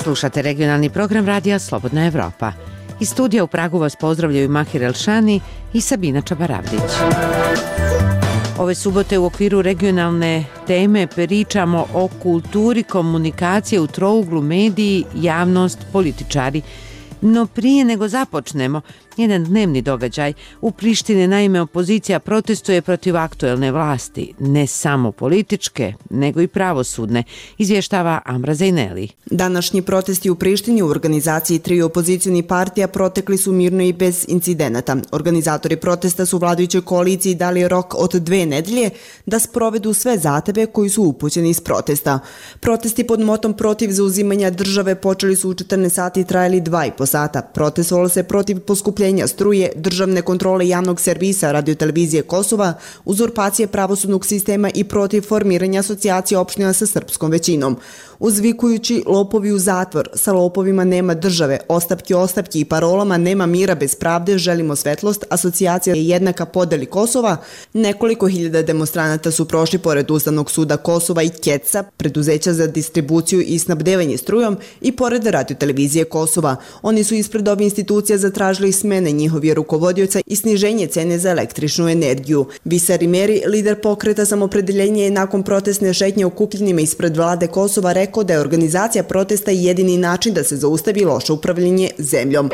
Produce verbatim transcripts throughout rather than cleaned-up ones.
Slušate regionalni program Radija Slobodna Evropa. Iz studija u Pragu vas pozdravljaju Mahir Elšani i Sabina Čabaravdić. Ove subote u okviru regionalne teme pričamo o kulturi komunikacije u trouglu mediji, javnost, političari. No prije nego započnemo, jedan dnevni događaj. U Prištini naime opozicija protestuje protiv aktuelne vlasti, ne samo političke, nego i pravosudne, izvještava Amra Zejneli. Današnji protesti u Prištini u organizaciji triju opozicijnih partija protekli su mirno i bez incidenata. Organizatori protesta su vladajućoj koaliciji dali rok od dve nedelje da sprovedu sve zahteve koji su upućeni iz protesta. Protesti pod motom protiv zauzimanja države počeli su u četrnaest sati i trajali dva i po sata. Protestovalo se protiv poskupljenja struje, državne kontrole javnog servisa radiotelevizije Kosova, uzurpacije pravosudnog sistema i protiv formiranja asocijacije opština sa srpskom većinom. Uzvikujući lopovi u zatvor, sa lopovima nema države, ostavki ostavki i parolama nema mira bez pravde, želimo svetlost, asocijacija je jednaka podeli Kosova, nekoliko hiljada demonstranata su prošli pored Ustavnog suda Kosova i Keca, preduzeća za distribuciju i snabdevanje strujom, i pored radiotelevizije Kosova. Oni su ispred ovih institucija zatražili smene njihovih rukovodioca i sniženje cene za električnu energiju. Visar Imeri, lider pokreta Samopredeljenje, je nakon protestne šetnje okupljenima ispred vlade Kosova rekao da je organizacija protesta jedini način da se zaustavi loše upravljanje zemljom.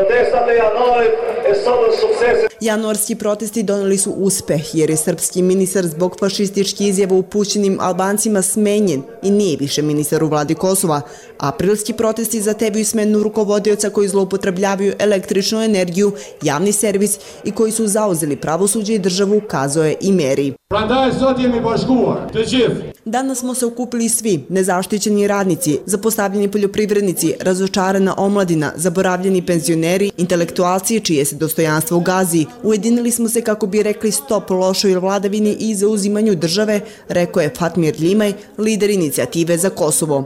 Januarski protesti doneli su uspeh jer je srpski ministar zbog fašističkih izjava upućenim Albancima smenjen i nije više ministar u vladi Kosova. Aprilski protesti zahtevaju smenu rukovodioca koji zloupotrebljavaju električnu energiju, javni servis i koji su zauzeli pravosuđe i državu, kazao je Imeri. Danas smo se okupili svi, nezaštićeni radnici, zapostavljeni poljoprivrednici, razočarana omladina, zaboravljeni penzioneri, intelektualci čije se dostojanstvo gazi. Ujedinili smo se kako bi rekli stop lošoj vladavini i zauzimanju države, rekao je Fatmir Ljimaj, lider inicijative za Kosovo.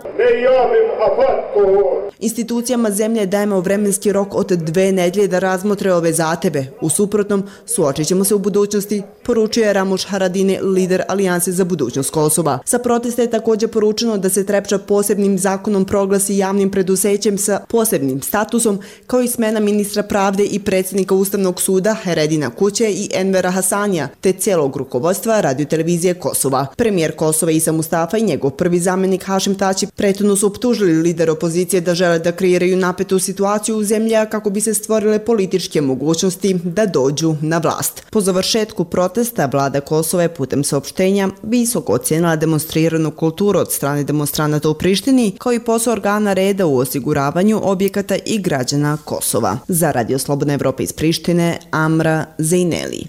Institucijama zemlje dajemo vremenski rok od dve nedelje da razmotre ove zahteve. U suprotnom, suočit ćemo se u budućnosti, poručuje Ramuš Haradine, lider Alijanse za budućnost Kosova. Sa protesta je također poručeno da se Trepča posebnim zakonom proglasi javnim preduzećem sa posebnim statusom, kao i smena ministra pravde i predsjednika Ustavnog suda Heredina Kuće i Envera Hasanija, te cijelog rukovodstva radiotelevizije Kosova. Premijer Kosova Isa Mustafa i njegov prvi zamjenik Hašim Tači prethodno su optužili lider opozicije da žele da kreiraju napetu situaciju u zemlji kako bi se stvorile političke mogućnosti da dođu na vlast. Po završetku protesta vlada Kosova je putem saopštenja visoko ocijenila demonstriranu kulturu od strane demonstranata u Prištini, kao i posao organa reda u osiguravanju objekata i građana Kosova. Za Radio Slobodna Evropa iz Prištine, Amra Zejneli.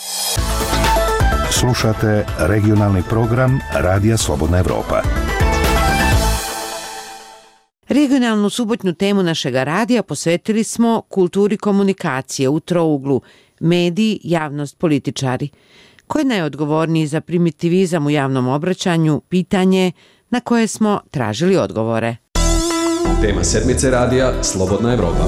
Slušate regionalni program Radija Slobodna Evropa. Regionalnu subotnju temu našega radija posvetili smo kulturi komunikacije u trouglu mediji, javnost, političari. Ko je najodgovorniji za primitivizam u javnom obraćanju, pitanje na koje smo tražili odgovore. Tema sedmice radija Slobodna Evropa.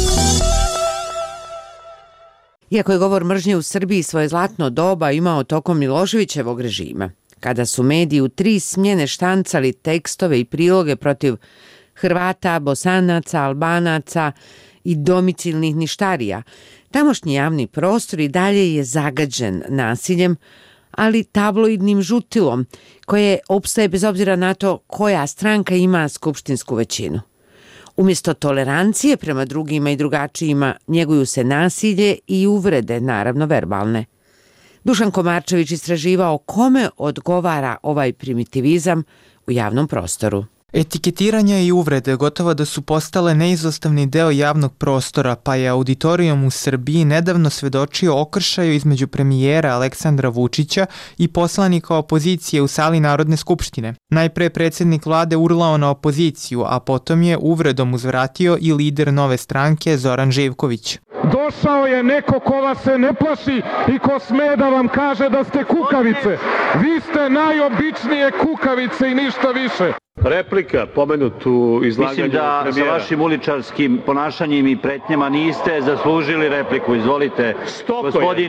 Iako je govor mržnje u Srbiji svoje zlatno doba imao tokom Miloševićevog režima, kada su mediji u tri smjene štancali tekstove i priloge protiv Hrvata, Bosanaca, Albanaca i domicilnih ništarija, tamošnji javni prostor i dalje je zagađen nasiljem, ali tabloidnim žutilom, koje opstaje bez obzira na to koja stranka ima skupštinsku većinu. Umjesto tolerancije prema drugima i drugačijima, njeguju se nasilje i uvrede, naravno verbalne. Dušan Komarčević istraživao kome odgovara ovaj primitivizam u javnom prostoru. Etiketiranja i uvrede gotovo da su postale neizostavni deo javnog prostora, pa je auditorijum u Srbiji nedavno svedočio okršaju između premijera Aleksandra Vučića i poslanika opozicije u sali Narodne skupštine. Najpre predsjednik vlade urlao na opoziciju, a potom je uvredom uzvratio i lider Nove stranke Zoran Živković. Došao je neko ko vas se ne plaši i ko sme da vam kaže da ste kukavice. Vi ste najobičnije kukavice i ništa više. Replika, pomenutu izlaganju premijera. Mislim da sa vašim uličarskim ponašanjem i pretnjama niste zaslužili repliku. Izvolite. Stoko gospodin... je.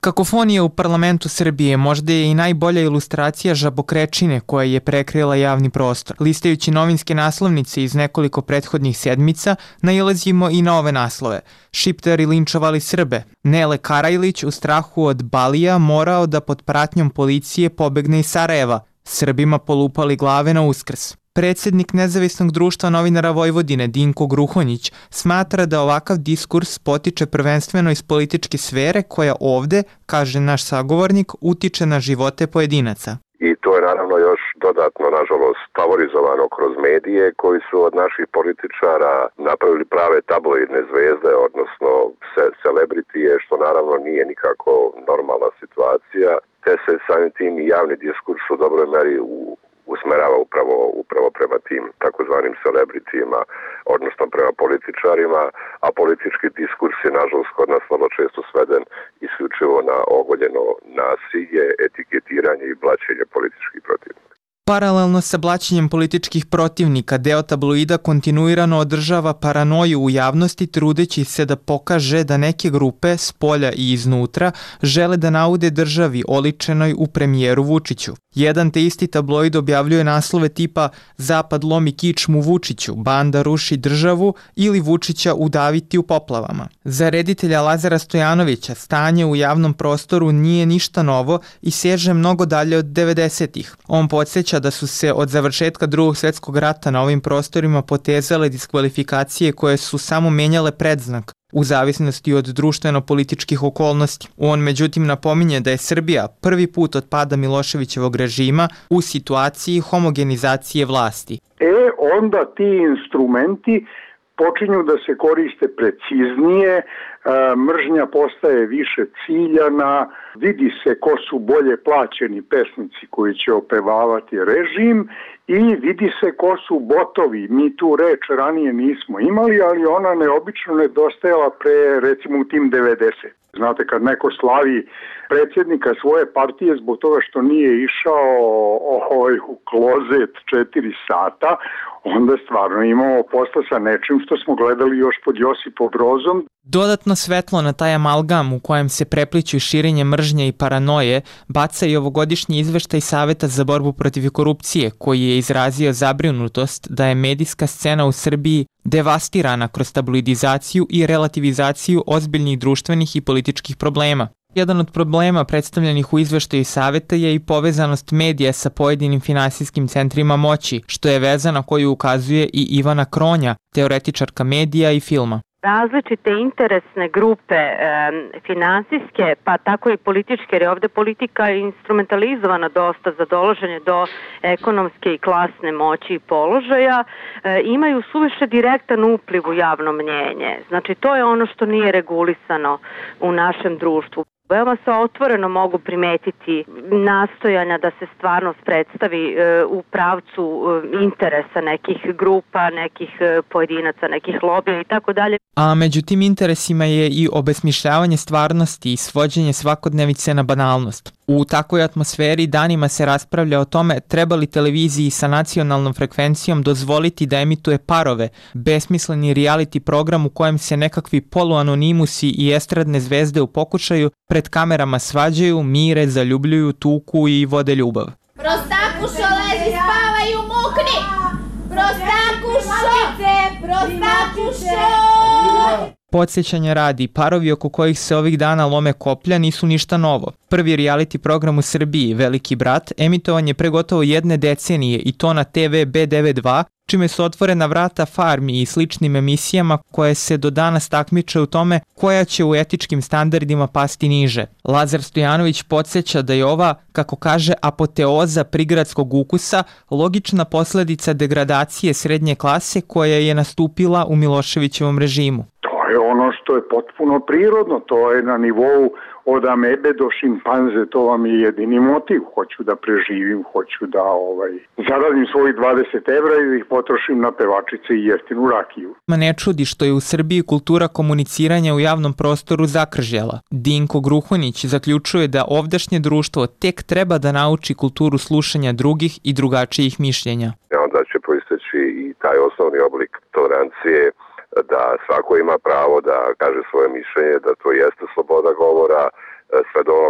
Kakofonija u parlamentu Srbije možda je i najbolja ilustracija žabokrečine koja je prekrila javni prostor. Listajući novinske naslovnice iz nekoliko prethodnih sedmica, nailazimo i na ove naslove. Šiptari linčovali Srbe. Nele Karajlić u strahu od Balija morao da pod pratnjom policije pobegne iz Sarajeva. Srbima polupali glave na Uskrs. Predsednik Nezavisnog društva novinara Vojvodine Dinko Gruhonjić smatra da ovakav diskurs potiče prvenstveno iz političke sfere koja ovde, kaže naš sagovornik, utiče na živote pojedinaca. I to je naravno još dodatno, nažalost, favorizovano kroz medije koji su od naših političara napravili prave tabloidne zvezde, odnosno celebritije, što naravno nije nikako normalna situacija, te se samim tim i javni diskurs u dobroj meri u usmerava upravo, upravo prema tim takozvanim celebritijima, odnosno prema političarima, a politički diskurs je nažalost kod nas vrlo često sveden isključivo na ogoljeno nasilje, etiketiranje i blaćenje političkih protivnika. Paralelno sa blaćenjem političkih protivnika, deo tabloida kontinuirano održava paranoju u javnosti trudeći se da pokaže da neke grupe, s polja i iznutra, žele da naude državi oličenoj u premijeru Vučiću. Jedan te isti tabloid objavljuje naslove tipa Zapad lomi kičmu Vučiću, banda ruši državu ili Vučića udaviti u poplavama. Za reditelja Lazara Stojanovića stanje u javnom prostoru nije ništa novo i seže mnogo dalje od devedesetih. On podsjeća da su se od završetka Drugog svetskog rata na ovim prostorima potezale diskvalifikacije koje su samo menjale predznak u zavisnosti od društveno-političkih okolnosti. On međutim napominje da je Srbija prvi put od pada Miloševićevog režima u situaciji homogenizacije vlasti. E, onda ti instrumenti počinju da se koriste preciznije, mržnja postaje više ciljana, vidi se ko su bolje plaćeni pesnici koji će opevavati režim i vidi se ko su botovi. Mi tu reč ranije nismo imali, ali ona neobično nedostajala pre, recimo, u tim devedeset. Znate, kad neko slavi predsjednika svoje partije zbog toga što nije išao ovaj, u klozet četiri sata, onda stvarno imamo posla sa nečim što smo gledali još pod Josipom Brozom. Dodatno svetlo na taj amalgam u kojem se prepliću širenje mržnje i paranoje baca i ovogodišnji izveštaj Saveta za borbu protiv korupcije koji je izrazio zabrinutost da je medijska scena u Srbiji devastirana kroz tabloidizaciju i relativizaciju ozbiljnih društvenih i političkih problema. Jedan od problema predstavljenih u izveštaju Saveta je i povezanost medija sa pojedinim finansijskim centrima moći, što je veza na koju ukazuje i Ivana Kronja, teoretičarka medija i filma. Različite interesne grupe e, finansijske, pa tako i političke, jer je ovde politika instrumentalizovana dosta za dolaženje do ekonomske i klasne moći i položaja, e, imaju suviše direktan upliv u javno mnjenje. Znači, to je ono što nije regulisano u našem društvu. Veoma se otvoreno mogu primetiti nastojanja da se stvarnost predstavi e, u pravcu e, interesa nekih grupa, nekih e, pojedinaca, nekih lobija i tako dalje. A među tim interesima je i obesmišljavanje stvarnosti i svođenje svakodnevice na banalnost. U takvoj atmosferi danima se raspravlja o tome treba li televiziji sa nacionalnom frekvencijom dozvoliti da emituje Parove, besmisleni reality program u kojem se nekakvi poluanonimusi i estradne zvezde u pokušaju pred kamerama svađaju, mire, zaljubljuju, tuku i vode ljubav. Prostakušo, lezi, spavaj u mukni! Prostakušo! Prostakušo! Podsjećanja radi, parovi oko kojih se ovih dana lome koplja nisu ništa novo. Prvi reality program u Srbiji, Veliki brat, emitovan je pre gotovo jedne decenije i to na te ve be devedeset dva, čime su otvorena vrata Farmi i sličnim emisijama koje se do danas takmiče u tome koja će u etičkim standardima pasti niže. Lazar Stojanović podsjeća da je ova, kako kaže, apoteoza prigradskog ukusa logična posledica degradacije srednje klase koja je nastupila u Miloševićevom režimu. To je ono što je potpuno prirodno, to je na nivou od amebe do šimpanze, to vam je jedini motiv. Hoću da preživim, hoću da ovaj, zaradim svojih dvadeset evra i da ih potrošim na pevačice i jeftinu rakiju. Ma ne čudi što je u Srbiji kultura komuniciranja u javnom prostoru zakržjela. Dinko Gruhonjić zaključuje da ovdašnje društvo tek treba da nauči kulturu slušanja drugih i drugačijih mišljenja. Onda će proisteći i taj osnovni oblik tolerancije, da svako ima pravo da kaže svoje mišljenje, da to jeste sloboda govora, sve do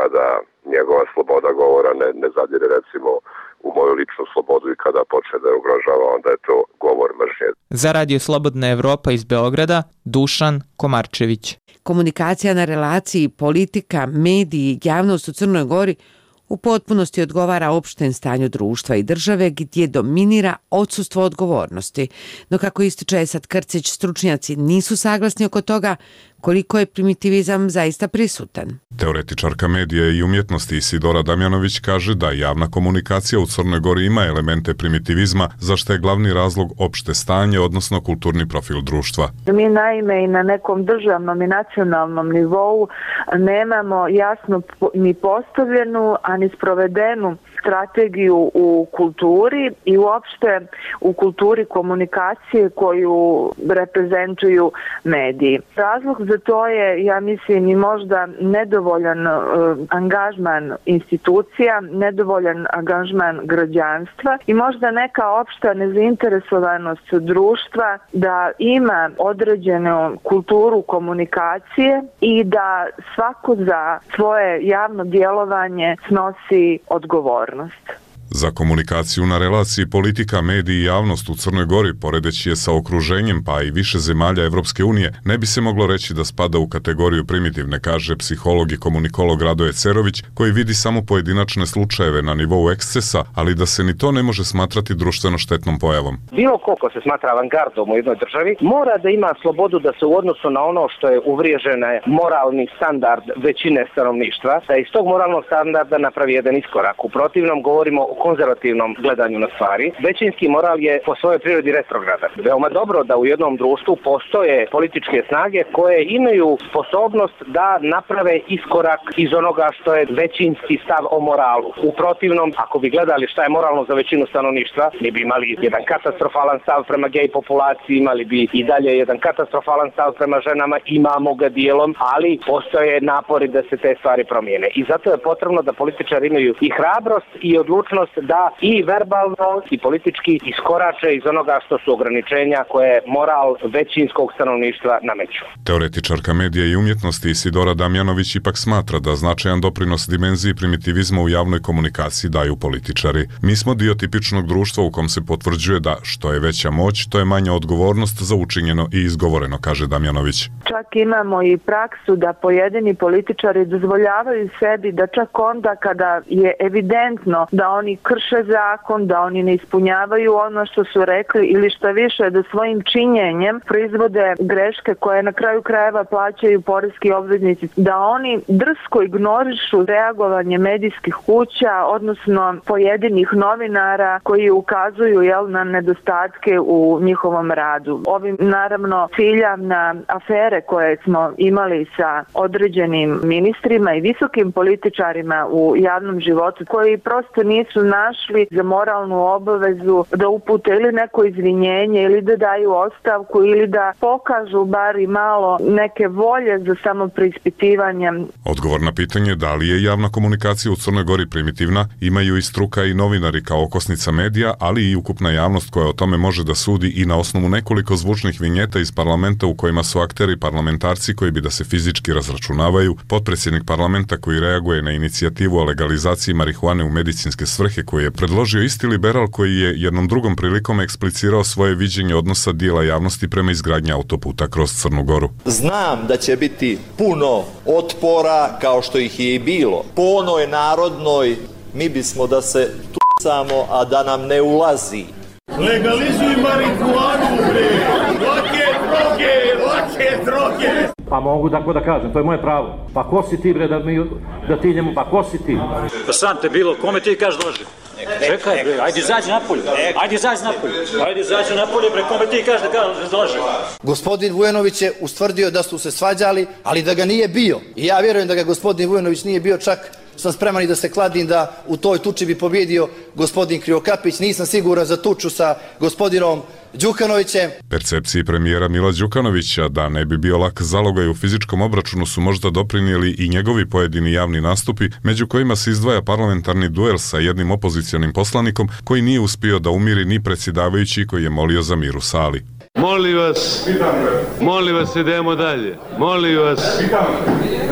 kada njegova sloboda govora ne, ne zadire recimo u moju ličnu slobodu i kada počne da je ugrožava, onda je to govor mržnje. Za Radio Slobodna Evropa iz Beograda, Dušan Komarčević. Komunikacija na relaciji politika, mediji i javnost u Crnoj Gori u potpunosti odgovara opštem stanju društva i države gdje dominira odsustvo odgovornosti. No kako ističe Esad Krcić, stručnjaci nisu saglasni oko toga koliko je primitivizam zaista prisutan. Teoretičarka medija i umjetnosti Isidora Damjanović kaže da javna komunikacija u Crnoj Gori ima elemente primitivizma, za što je glavni razlog opšte stanje, odnosno kulturni profil društva. Mi naime i na nekom državnom i nacionalnom nivou nemamo jasno ni postavljenu, a ni sprovedenu strategiju u kulturi i uopšte u kulturi komunikacije koju reprezentuju mediji. Razlog za to je, ja mislim, i možda nedovoljan uh, angažman institucija, nedovoljan angažman građanstva i možda neka opšta nezainteresovanost društva da ima određenu kulturu komunikacije i da svako za svoje javno djelovanje snosi odgovornost. Za komunikaciju na relaciji politika, mediji i javnost u Crnoj Gori, poredeći je sa okruženjem pa i više zemalja Evropske unije, ne bi se moglo reći da spada u kategoriju primitivne, kaže psiholog i komunikolog Radoje Cerović, koji vidi samo pojedinačne slučajeve na nivou ekscesa, ali da se ni to ne može smatrati društveno štetnom pojavom. Bilo koliko se smatra avangardom u jednoj državi, mora da ima slobodu da se u odnosu na ono što je uvriježena moralni standard većine stanovništva, da iz tog moralnog standarda napravi jedan iskorak. U protivnom govorimo o konzervativnom gledanju na stvari. Većinski moral je po svojoj prirodi retrogradan. Veoma dobro da u jednom društvu postoje političke snage koje imaju sposobnost da naprave iskorak iz onoga što je većinski stav o moralu. U protivnom, ako bi gledali šta je moralno za većinu stanovništva, mi bi imali jedan katastrofalan stav prema gej populaciji, imali bi i dalje jedan katastrofalan stav prema ženama, imamo ga dijelom, ali postoje napori da se te stvari promijene. I zato je potrebno da političari imaju i hrabrost i odlučnost da i verbalno i politički iskorače iz onoga što su ograničenja koje moral većinskog stanovništva nameću. Teoretičarka medija i umjetnosti Isidora Damjanović ipak smatra da značajan doprinos dimenziji primitivizma u javnoj komunikaciji daju političari. Mi smo dio tipičnog društva u kom se potvrđuje da što je veća moć, to je manja odgovornost za učinjeno i izgovoreno, kaže Damjanović. Čak imamo i praksu da pojedini političari dozvoljavaju sebi da čak onda kada je evidentno da oni krše zakon, da oni ne ispunjavaju ono što su rekli ili što više da svojim činjenjem proizvode greške koje na kraju krajeva plaćaju poreski obveznici, da oni drsko ignorišu reagovanje medijskih kuća, odnosno pojedinih novinara koji ukazuju jel, na nedostatke u njihovom radu. Ovim naravno cilja na afere koje smo imali sa određenim ministrima i visokim političarima u javnom životu koji prosto nisu našli za moralnu obavezu da upute ili neko izvinjenje ili da daju ostavku ili da pokažu bar i malo neke volje za samopreispitivanje. Odgovor na pitanje da li je javna komunikacija u Crnoj Gori primitivna imaju i struka i novinari kao okosnica medija, ali i ukupna javnost koja o tome može da sudi i na osnovu nekoliko zvučnih vinjeta iz parlamenta u kojima su akteri parlamentarci koji bi da se fizički razračunavaju, potpredsjednik parlamenta koji reaguje na inicijativu o legalizaciji marihuane u medicinske svrhe koji je predložio isti liberal koji je jednom drugom prilikom eksplicirao svoje viđenje odnosa dijela javnosti prema izgradnji autoputa kroz Crnu Goru. Znam da će biti puno otpora kao što ih je i bilo. Po onoj narodnoj mi bismo da se tucamo, a da nam ne ulazi. Legalizuj marihuanu, bre! Lake droge, lake droge! Pa mogu tako da kažem, to je moje pravo. Pa ko si ti, bre, da, mi, da ti njemu, pa ko si ti? Pa sam te bilo, kome ti kažeš dođe? Čekaj, bre, ajde izađi napolje, ajde izađi napolje, ajde izađi napolje, bre, kome ti kažeš da kažeš dođe? Gospodin Vujanović je ustvrdio da su se svađali, ali da ga nije bio. I ja vjerujem da ga gospodin Vujanović nije bio, čak sam spreman i da se kladim da u toj tuči bi pobjedio gospodin Krivokapić. Nisam siguran za tuču sa gospodinom Đukanovićem. Percepciji premijera Mila Đukanovića da ne bi bio lak zalogaj u fizičkom obračunu su možda doprinijeli i njegovi pojedini javni nastupi, među kojima se izdvaja parlamentarni duel sa jednim opozicionim poslanikom koji nije uspio da umiri ni predsjedavajući koji je molio za mir u sali. Molim vas, molim vas idemo dalje, molim vas.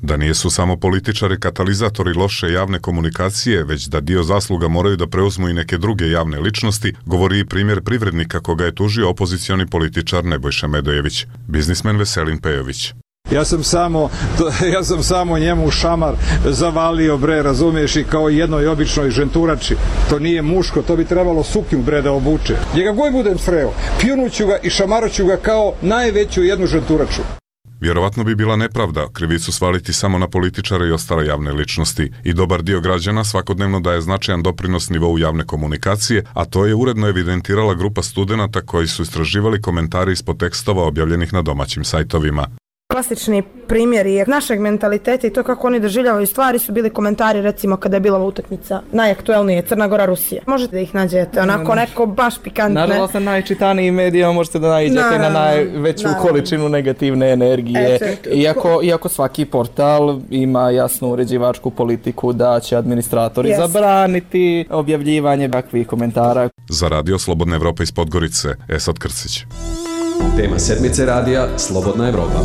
Da nijesu samo političari katalizatori loše javne komunikacije, već da dio zasluga moraju da preuzmu i neke druge javne ličnosti, govori i primjer privrednika koga je tužio opozicioni političar Nebojša Medojević, biznismen Veselin Pejović. Ja sam samo, ja sam samo njemu u šamar zavalio, bre, razumiješ, i kao jednoj običnoj ženturači. To nije muško, to bi trebalo suknju, bre, da obuče. Njega goj budem sreo, pljunuću ga i šamaroću ga kao najveću jednu ženturaču. Vjerovatno bi bila nepravda krivicu svaliti samo na političare i ostale javne ličnosti i dobar dio građana svakodnevno daje značajan doprinos nivou javne komunikacije, a to je uredno evidentirala grupa studenata koji su istraživali komentari ispod tekstova objavljenih na domaćim sajtovima. Klasični primjeri je našeg mentaliteta i to kako oni doživljavaju stvari su bili komentari, recimo kada je bila utakmica najaktuelnije Crna Gora Rusija. Možete da ih nađete onako neko baš pikantne. Naravno sa najčitanijim medijama možete da naiđete naravno, na najveću naravno. količinu negativne energije. E, iako, iako svaki portal ima jasnu uređivačku politiku da će administratori yes. zabraniti objavljivanje takvih komentara. Za Radio Slobodna Evropa iz Podgorice, Esad Krcić. Tema sedmice radija Slobodna Evropa.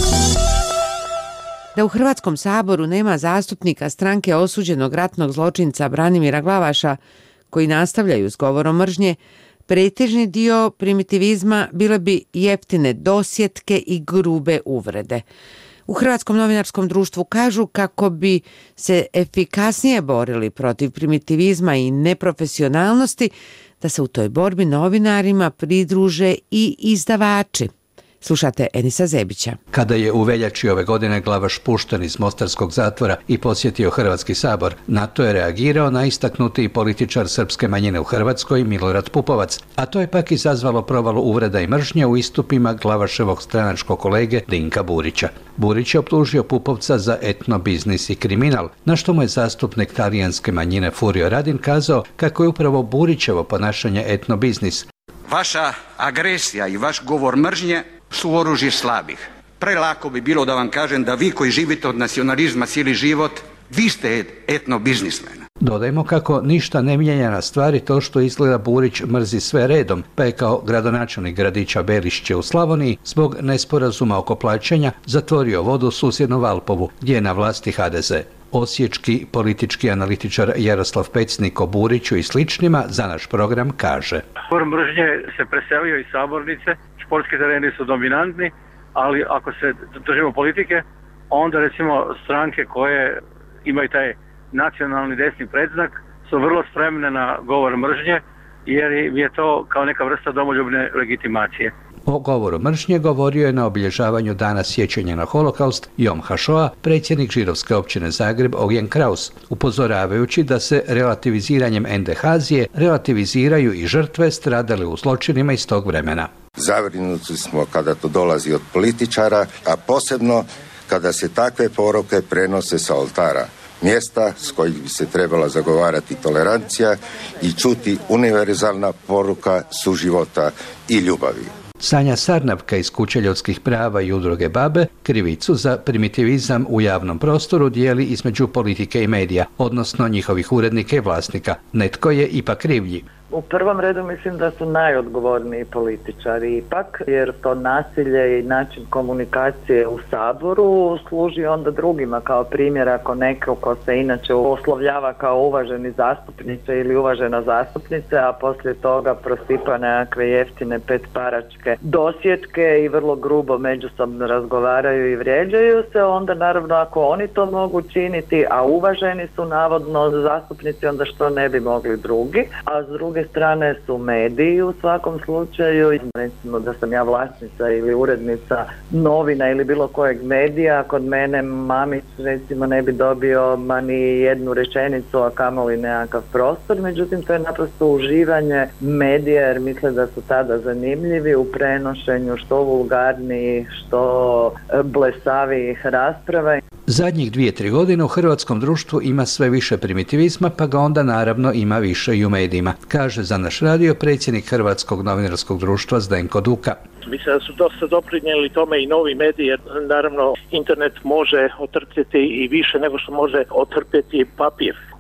Da u Hrvatskom saboru nema zastupnika stranke osuđenog ratnog zločinca Branimira Glavaša koji nastavljaju s govorom mržnje, pretežni dio primitivizma bile bi jeftine dosjetke i grube uvrede. U Hrvatskom novinarskom društvu kažu kako bi se efikasnije borili protiv primitivizma i neprofesionalnosti, da se u toj borbi novinarima pridruže i izdavači. Slušate Enisa Zebića. Kada je u veljači ove godine Glavaš pušten iz mostarskog zatvora i posjetio Hrvatski sabor, na to je reagirao najistaknutiji političar srpske manjine u Hrvatskoj Milorad Pupovac, a to je pak izazvalo provalu uvreda i mržnje u istupima Glavaševog stranačkog kolege Dinka Burića. Burić je optužio Pupovca za etnobiznis i kriminal, na što mu je zastupnik talijanske manjine Furio Radin kazao kako je upravo Burićevo ponašanje etnobiznis. Vaša agresija i vaš govor mržnje su oružje slabih. Prelako bi bilo da vam kažem da vi koji živite od nacionalizma cijeli život, vi ste etnobiznismen. Dodajmo kako ništa ne mijenja na stvari to što izgleda Burić mrzi sve redom, pa je kao gradonačelnik gradića Belišće u Slavoniji zbog nesporazuma oko plaćanja zatvorio vodu u susjednu Valpovu, gdje je na vlasti ha de ze. Osječki politički analitičar Jaroslav Pecnik o Buriću i sličnima za naš program kaže. Govor mržnje se preselio iz sabornice, športski tereni su dominantni, ali ako se držimo politike, onda recimo stranke koje imaju taj nacionalni desni predznak su vrlo spremne na govor mržnje, jer je to kao neka vrsta domoljubne legitimacije. O govoru mržnje govorio je na obilježavanju Dana sjećanja na holokaust Jom Hašoa predsjednik židovske općine Zagreb Ognjen Kraus, upozoravajući da se relativiziranjem endehazije relativiziraju i žrtve stradale u zločinima iz tog vremena. Zabrinuti smo kada to dolazi od političara, a posebno kada se takve poruke prenose sa oltara, mjesta s kojih bi se trebala zagovarati tolerancija i čuti univerzalna poruka suživota i ljubavi. Sanja Sarnavka iz Kuće ljudskih prava i udruge Babe krivicu za primitivizam u javnom prostoru dijeli između politike i medija, odnosno njihovih urednika i vlasnika. Netko je ipak krivlji. U prvom redu mislim da su najodgovorniji političari ipak, jer to nasilje i način komunikacije u Saboru služi onda drugima kao primjer ako neko ko se inače oslovljava kao uvaženi zastupnice ili uvažena zastupnice, a poslije toga prosipa nekakve jeftine petparačke dosjetke i vrlo grubo međusobno razgovaraju i vrijeđaju se, onda naravno ako oni to mogu činiti, a uvaženi su navodno zastupnici, onda što ne bi mogli drugi, a s druge strane su mediji u svakom slučaju. Recimo da sam ja vlasnica ili urednica novina ili bilo kojeg medija, kod mene Mamić recimo ne bi dobio ma ni jednu rečenicu, a kamoli nekakav prostor, međutim to je naprosto uživanje medija jer misle da su tada zanimljivi u prenošenju što vulgarnijih, što blesavijih rasprava. Zadnjih dvije, tri godine u hrvatskom društvu ima sve više primitivizma, pa ga onda naravno ima više i u medijima, kaže za naš radio predsjednik Hrvatskog novinarskog društva Zdenko Duka. Mislim da su dosta doprinijeli tome i novi mediji, jer naravno internet može otrpjeti i više nego što može otrpjeti papir.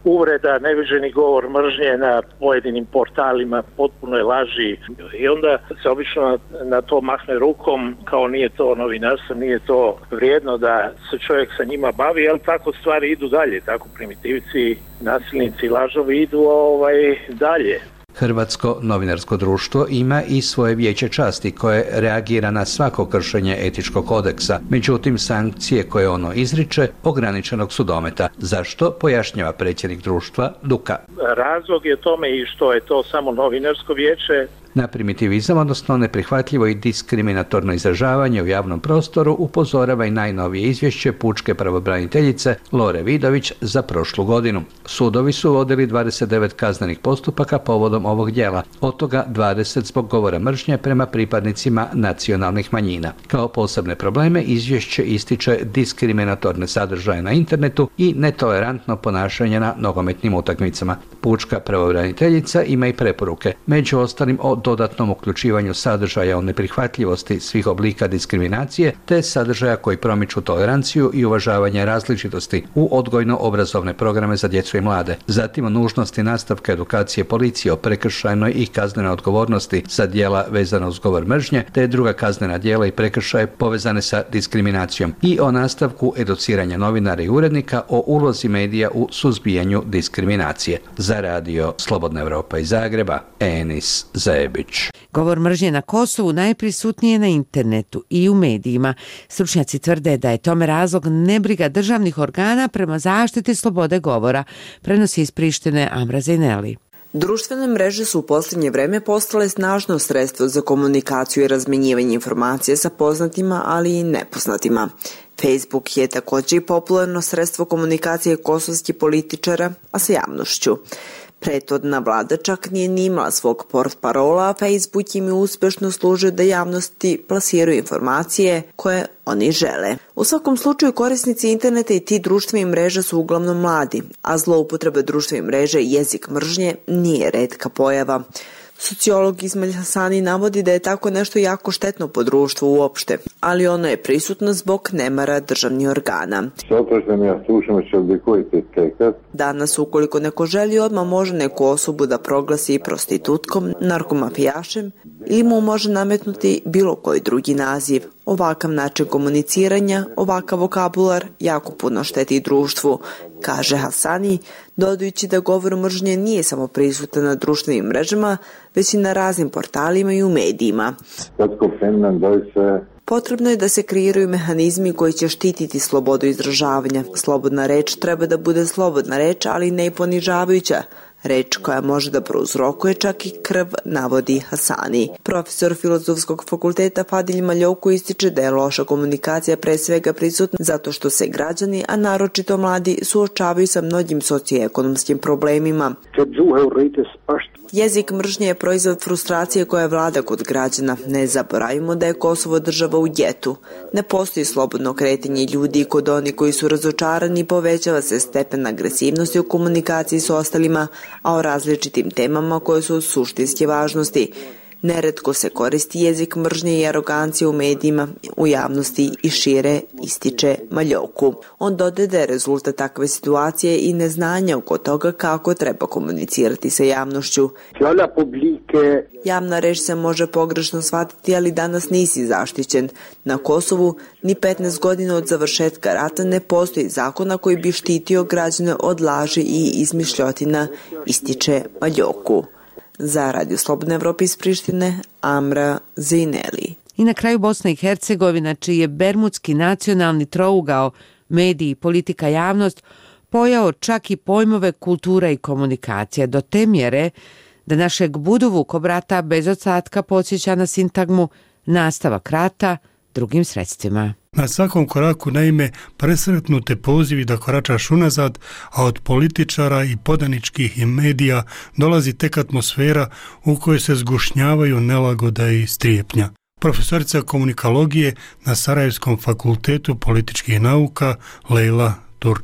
uvreda, neviđeni govor mržnje na pojedinim portalima, potpuno je laži i onda se obično na, na to mahne rukom kao nije to novinarstvo, nije to vrijedno da se čovjek sa njima bavi, ali tako stvari idu dalje, tako primitivci, nasilnici, lažovi idu ovaj, dalje. Hrvatsko novinarsko društvo ima i svoje vijeće časti koje reagira na svako kršenje etičkog kodeksa, međutim sankcije koje ono izriče ograničenog su dometa. Zašto, pojašnjava predsjednik društva Duka. Razlog je tome i što je to samo novinarsko vijeće. Na primitivizam, odnosno neprihvatljivo i diskriminatorno izražavanje u javnom prostoru upozorava i najnovije izvješće pučke pravobraniteljice Lore Vidović za prošlu godinu. Sudovi su vodili dvadeset devet kaznenih postupaka povodom ovog djela, od toga dvadeset zbog govora mržnje prema pripadnicima nacionalnih manjina. Kao posebne probleme izvješće ističe diskriminatorne sadržaje na internetu i netolerantno ponašanje na nogometnim utakmicama. Pučka pravobraniteljica ima i preporuke, među ostalim o dodatnom uključivanju sadržaja o neprihvatljivosti svih oblika diskriminacije te sadržaja koji promiču toleranciju i uvažavanje različitosti u odgojno-obrazovne programe za djecu i mlade. Zatim o nužnosti nastavka edukacije policije o prekršajnoj i kaznenoj odgovornosti za djela vezano uz govor mržnje te druga kaznena djela i prekršaje povezane sa diskriminacijom i o nastavku educiranja novinara i urednika o ulozi medija u suzbijanju diskriminacije. Za radio Slobodna Evropa iz Zagreba, Enis Zajebić. Govor mržnje na Kosovu najprisutnije na internetu i u medijima. Stručnjaci tvrde da je tome razlog nebriga državnih organa prema zaštiti slobode govora, prenosi iz Prištine Amra Zejneli. Društvene mreže su u posljednje vreme postale snažno sredstvo za komunikaciju i razmjenjivanje informacija sa poznatima, ali i nepoznatima. Facebook je također i popularno sredstvo komunikacije kosovskih političara, a sa javnošću. Prethodna vlada čak nije ni imala svog portparola, a Facebook im je uspješno služio da javnosti plasiraju informacije koje oni žele. U svakom slučaju korisnici interneta i ti društvenih mreža su uglavnom mladi, a zloupotreba društvenih mreža i jezik mržnje nije retka pojava. Sociolog Ismail Hasani navodi da je tako nešto jako štetno po društvu uopšte, ali ono je prisutno zbog nemara državnih organa. Danas, ukoliko neko želi, odmah može neku osobu da proglasi prostitutkom, narkomafijašem ili mu može nametnuti bilo koji drugi naziv. Ovakav način komuniciranja, ovakav vokabular jako puno šteti društvu, kaže Hasani, dodajući da govor mržnje nije samo prisutan na društvenim mrežama, već i na raznim portalima i u medijima. Potrebno je da se kreiraju mehanizmi koji će štititi slobodu izražavanja. Slobodna reč treba da bude slobodna reč, ali ne i ponižavajuća. Reč koja može da prouzrokuje čak i krv, navodi Hasani. Profesor Filozofskog fakulteta Fadilj Maljouko ističe da je loša komunikacija pre svega prisutna zato što se građani, a naročito mladi, suočavaju sa mnogim socioekonomskim problemima. Jezik mržnje je proizvod frustracije koja vlada kod građana. Ne zaboravimo da je Kosovo država u getu. Ne postoji slobodno kretanje ljudi i kod oni koji su razočarani povećava se stepen agresivnosti u komunikaciji s ostalima, a o različitim temama koje su od suštinske važnosti. Neretko se koristi jezik mržnje i arogancije u medijima, u javnosti i šire, ističe Maljouku. On dodaje da je rezultat takve situacije i neznanja oko toga kako treba komunicirati sa javnošću. Javna reč se može pogrešno shvatiti, ali danas nisi zaštićen. Na Kosovu ni petnaest godina od završetka rata ne postoji zakona koji bi štitio građane od laži i izmišljotina, ističe Maljouku. Za Radio Slobodna Evropa iz Prištine, Amra Zejneli. I na kraju Bosna i Hercegovina, čiji je bermudski nacionalni trougao, mediji, politika, javnost, pojao čak i pojmove kultura i komunikacija do te mjere da našeg Buduvuk brata bez odsatka podsjeća na sintagmu nastavak rata drugim sredstvima. Na svakom koraku, naime, presretnute pozivi da koračaš unazad, a od političara i podaničkih i medija dolazi tek atmosfera u kojoj se zgušnjavaju nelagoda i strijepnja. Profesorica komunikologije na Sarajevskom fakultetu političkih nauka Lejla Turčilo.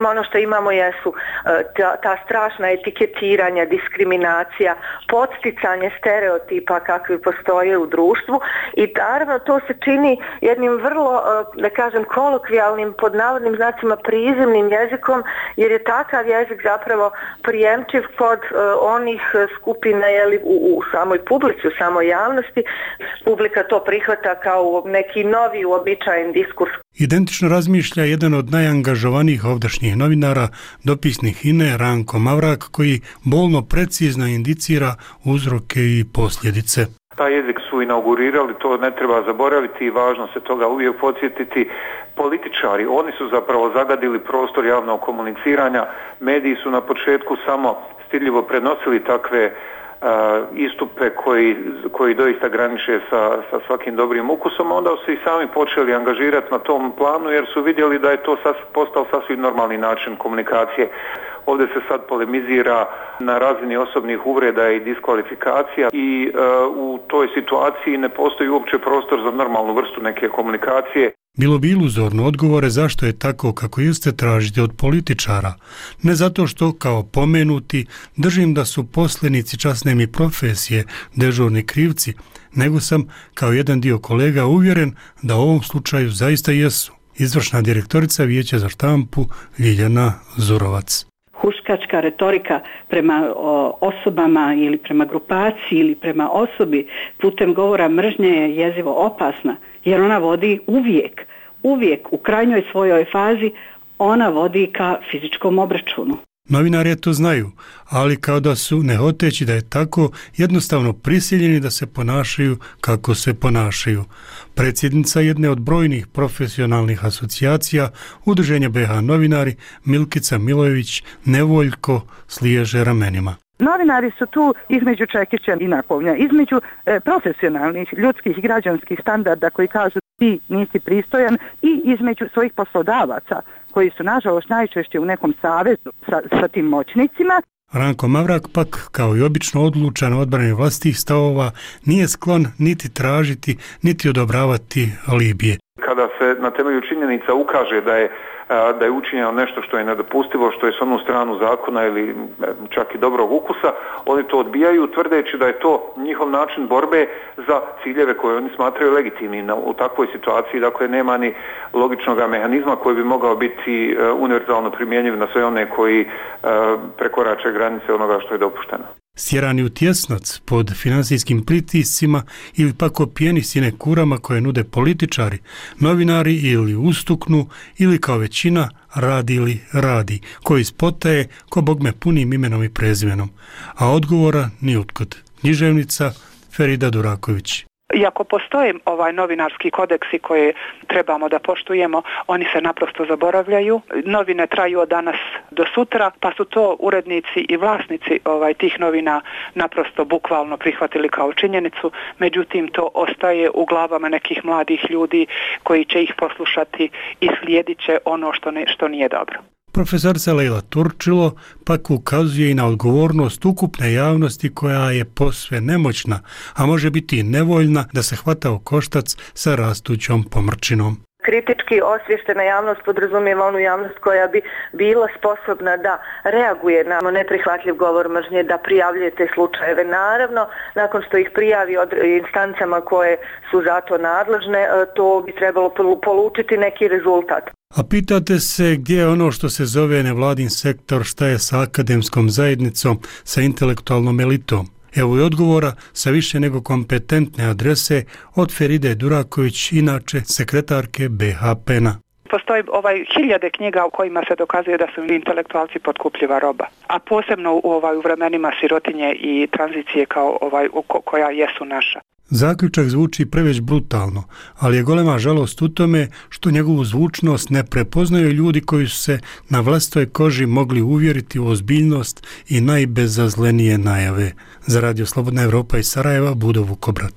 Ono što imamo jesu ta, ta strašna etiketiranja, diskriminacija, podsticanje stereotipa kakvi postoje u društvu i naravno to se čini jednim vrlo, da kažem, kolokvijalnim, pod navodnim znacima prizemnim jezikom, jer je takav jezik zapravo prijemčiv kod onih skupina jeli, u, u samoj publici, u samoj javnosti. Publika to prihvata kao neki novi uobičajen diskurs. Identično razmišlja jedan od najangažovanijih ovdašnjih novinara, dopisnik H I N E Ranko Mavrak, koji bolno precizno indicira uzroke i posljedice. Taj jezik su inaugurirali, to ne treba zaboraviti i važno se toga uvijek podsjetiti. Političari, oni su zapravo zagadili prostor javnog komuniciranja, mediji su na početku samo stidljivo prenosili takve Uh, istupe koji, koji doista graniče sa, sa svakim dobrim ukusom, onda su i sami počeli angažirati na tom planu jer su vidjeli da je to sas, postao sasvim normalni način komunikacije. Ovdje se sad polemizira na razini osobnih uvreda i diskvalifikacija i uh, u toj situaciji ne postoji uopće prostor za normalnu vrstu neke komunikacije. Bilo bi iluzorno odgovore zašto je tako kako jeste tražiti od političara. Ne zato što, kao pomenuti, držim da su poslenici časne mi profesije dežurni krivci, nego sam, kao jedan dio kolega, uvjeren da u ovom slučaju zaista jesu. Izvršna direktorica Vijeća za štampu Ljiljana Zurovac. Huškačka retorika prema o, osobama ili prema grupaciji ili prema osobi putem govora mržnje je jezivo opasna, jer ona vodi uvijek, uvijek u krajnjoj svojoj fazi ona vodi ka fizičkom obračunu. Novinari to znaju, ali kao da su, ne hoteći da je tako, jednostavno prisiljeni da se ponašaju kako se ponašaju. Predsjednica jedne od brojnih profesionalnih asocijacija, Udruženja B H novinari, Milkica Milojević, nevoljko sliježe ramenima. Novinari su tu između čekića i nakovnja, između e, profesionalnih, ljudskih i građanskih standarda koji kažu ti nisi pristojan i između svojih poslodavaca koji su nažalost najčešće u nekom savezu sa, sa tim moćnicima. Ranko Mavrak pak, kao i obično odlučan odbrane vlastitih stavova, nije sklon niti tražiti, niti odobravati alibije. Kada se na temelju činjenica ukaže da je da je učinjeno nešto što je nedopustivo, što je s onu stranu zakona ili čak i dobrog ukusa, oni to odbijaju tvrdeći da je to njihov način borbe za ciljeve koje oni smatraju legitimni. U takvoj situaciji, dakle, nema ni logičnog mehanizma koji bi mogao biti univerzalno primjenjiv na sve one koji prekorače granice onoga što je dopušteno. Stjerani u tjesnac pod financijskim pritiscima ili pak opijeni sinekurama koje nude političari, novinari ili ustuknu ili kao većina radi ili radi, koji spotaje ko bogme punim imenom i prezimenom, a odgovora ni otkud. Književnica Ferida Duraković. Iako postoje ovaj novinarski kodeksi koje trebamo da poštujemo, oni se naprosto zaboravljaju. Novine traju od danas do sutra, pa su to urednici i vlasnici ovaj tih novina naprosto bukvalno prihvatili kao činjenicu. Međutim, to ostaje u glavama nekih mladih ljudi koji će ih poslušati i slijedit će ono što, ne, što nije dobro. Profesorica Lejla Turčilo pak ukazuje i na odgovornost ukupne javnosti koja je posve nemoćna, a može biti i nevoljna da se hvata u koštac sa rastućom pomrčinom. Kritički osvještena javnost podrazumijeva onu javnost koja bi bila sposobna da reaguje na neprihvatljiv govor mržnje, da prijavljuje te slučajeve. Naravno, nakon što ih prijavi od instancama koje su za to nadležne, to bi trebalo polučiti neki rezultat. A pitate se gdje je ono što se zove nevladin sektor, šta je sa akademskom zajednicom, sa intelektualnom elitom? Evo i odgovora sa više nego kompetentne adrese od Feride Duraković, inače sekretarke B H P N-a. Postoji ovaj hiljade knjiga u kojima se dokazuje da su intelektualci potkupljiva roba, a posebno u ovaj u vremenima sirotinje i tranzicije kao ovaj ko, koja jesu naša. Zaključak zvuči preveć brutalno, ali je golema žalost u tome što njegovu zvučnost ne prepoznaju ljudi koji su se na vlastitoj koži mogli uvjeriti u ozbiljnost i najbezazlenije najave. Za Radio Slobodna Evropa iz Sarajeva, Budo Vukobrat.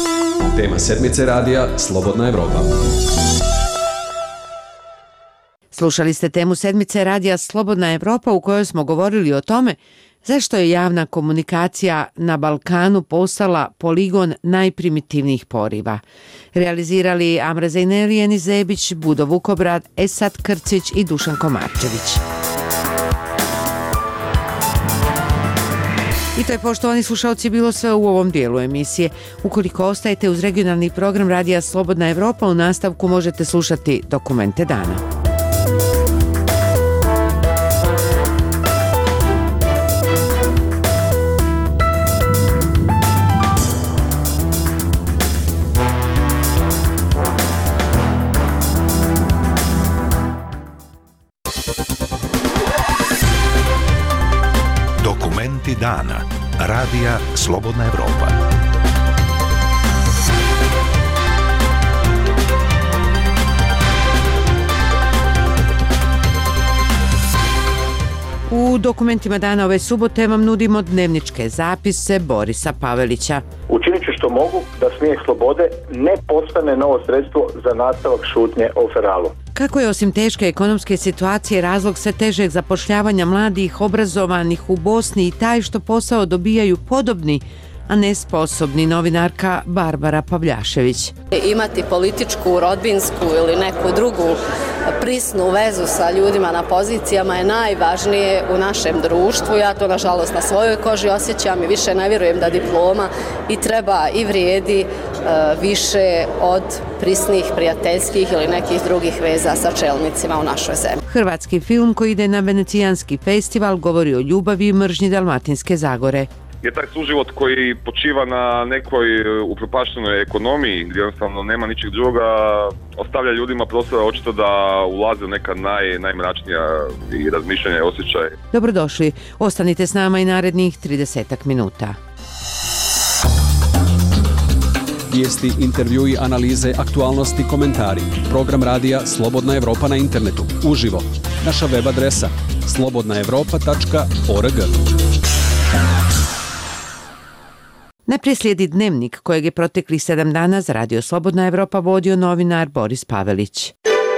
Tema sedmice radija Slobodna Evropa. Slušali ste temu sedmice radija Slobodna Evropa u kojoj smo govorili o tome zašto je javna komunikacija na Balkanu postala poligon najprimitivnijih poriva. Realizirali Amra Zejneli, Eni Zebić, Budo Vukobrad, Esad Krcić i Dušan Komarčević. I to je, poštovani slušalci, bilo sve u ovom dijelu emisije. Ukoliko ostajete uz regionalni program radija Slobodna Evropa, u nastavku možete slušati Dokumente dana. Dokumenti dana. Radija Slobodna Evropa. U dokumentima dana ove subote vam nudimo dnevničke zapise Borisa Pavelića. Učinit ću što mogu da smijeh slobode ne postane novo sredstvo za nastavak šutnje o feralu. Kako je osim teške ekonomske situacije razlog sve težeg zapošljavanja mladih obrazovanih u Bosni i taj što posao dobijaju podobni, a nesposobni, novinarka Barbara Pavljašević. Imati političku, rodbinsku ili neku drugu prisnu vezu sa ljudima na pozicijama je najvažnije u našem društvu. Ja to nažalost na svojoj koži osjećam i više ne vjerujem da diploma i treba i vrijedi više od prisnih, prijateljskih ili nekih drugih veza sa čelnicima u našoj zemlji. Hrvatski film koji ide na Venecijanski festival govori o ljubavi i mržnji Dalmatinske Zagore. Je taj suživot koji počiva na nekoj upropaštenoj ekonomiji gdje jednostavno nema ničeg drugoga, ostavlja ljudima prostora očito da ulaze u neka naj, najmračnija i razmišljanja i osjećaje. Dobrodošli, ostanite s nama i narednih tridesetak minuta. Vijesti, intervjui, analize, aktualnosti, komentari. Program radija Slobodna Evropa na internetu. Uživo. Naša web adresa slobodna evropa tačka org. Najprije slijedi dnevnik kojeg je proteklih sedam dana za Radio Slobodna Evropa vodio novinar Boris Pavelić.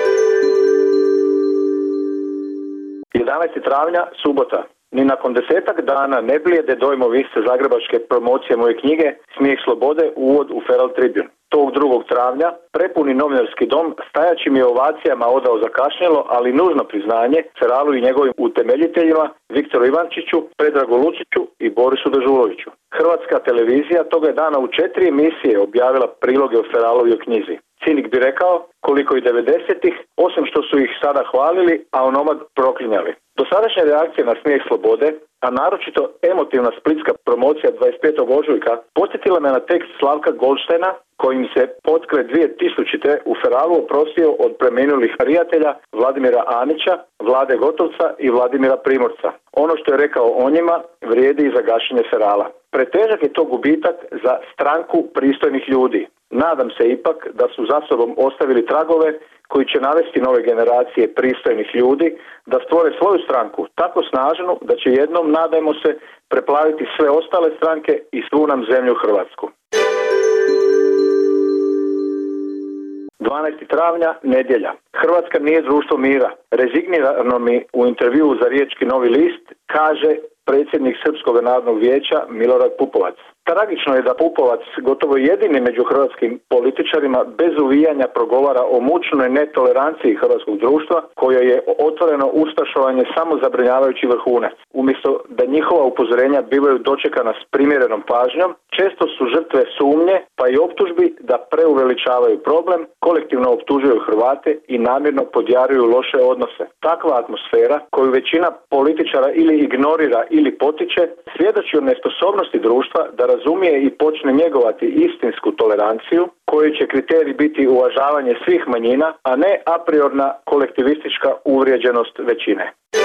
jedanaestog travnja, subota. Ni nakon desetak dana ne blijede dojmovi iste zagrebačke promocije moje knjige Smijeh slobode, uvod u Feral Tribune. Tog drugog travnja prepuni novinarski dom stajaćim je ovacijama odao zakašnjelo, ali nužno priznanje Feralu i njegovim utemeljiteljima Viktoru Ivančiću, Predragu Lučiću i Borisu Dežuloviću. Hrvatska televizija toga je dana u četiri emisije objavila priloge o Feralovoj knjizi. Cinik bi rekao koliko i devedesetih, osim što su ih sada hvalili, a onomad proklinjali. Dosadašnja reakcija na Smijeh slobode, a naročito emotivna splitska promocija dvadeset petog ožujka, podsjetila me na tekst Slavka Goldsteina, kojim se potkraj dvije tisućite u Feralu oprostio od preminulih prijatelja Vladimira Anića, Vlade Gotovca i Vladimira Primorca. Ono što je rekao o njima vrijedi i za gašenje Ferala. Pretežak je to gubitak za stranku pristojnih ljudi. Nadam se ipak da su za sobom ostavili tragove koji će navesti nove generacije pristojnih ljudi da stvore svoju stranku tako snažnu da će jednom, nadajmo se, preplaviti sve ostale stranke i svu nam zemlju Hrvatsku. dvanaestog travnja, nedjelja. Hrvatska nije društvo mira. Rezignirano mi u intervjuu za Riječki Novi list kaže predsjednik Srpskog narodnog vijeća Milorad Pupovac. Tragično je da Pupovac, gotovo jedini među hrvatskim političarima, bez uvijanja progovara o mučnoj netoleranciji hrvatskog društva, koje je otvoreno ustašovanje samo zabrinjavajući vrhunac. Umjesto da njihova upozorenja bivaju dočekana s primjerenom pažnjom, često su žrtve sumnje pa i optužbi da preuveličavaju problem, kolektivno optužuju Hrvate i namjerno podjaruju loše odnose. Takva atmosfera, koju većina političara ili ignorira ili potiče, svjedoči o nesposobnosti društva da razumije i počne njegovati istinsku toleranciju, koji će kriterij biti uvažavanje svih manjina, a ne a priorna kolektivistička uvrijeđenost većine.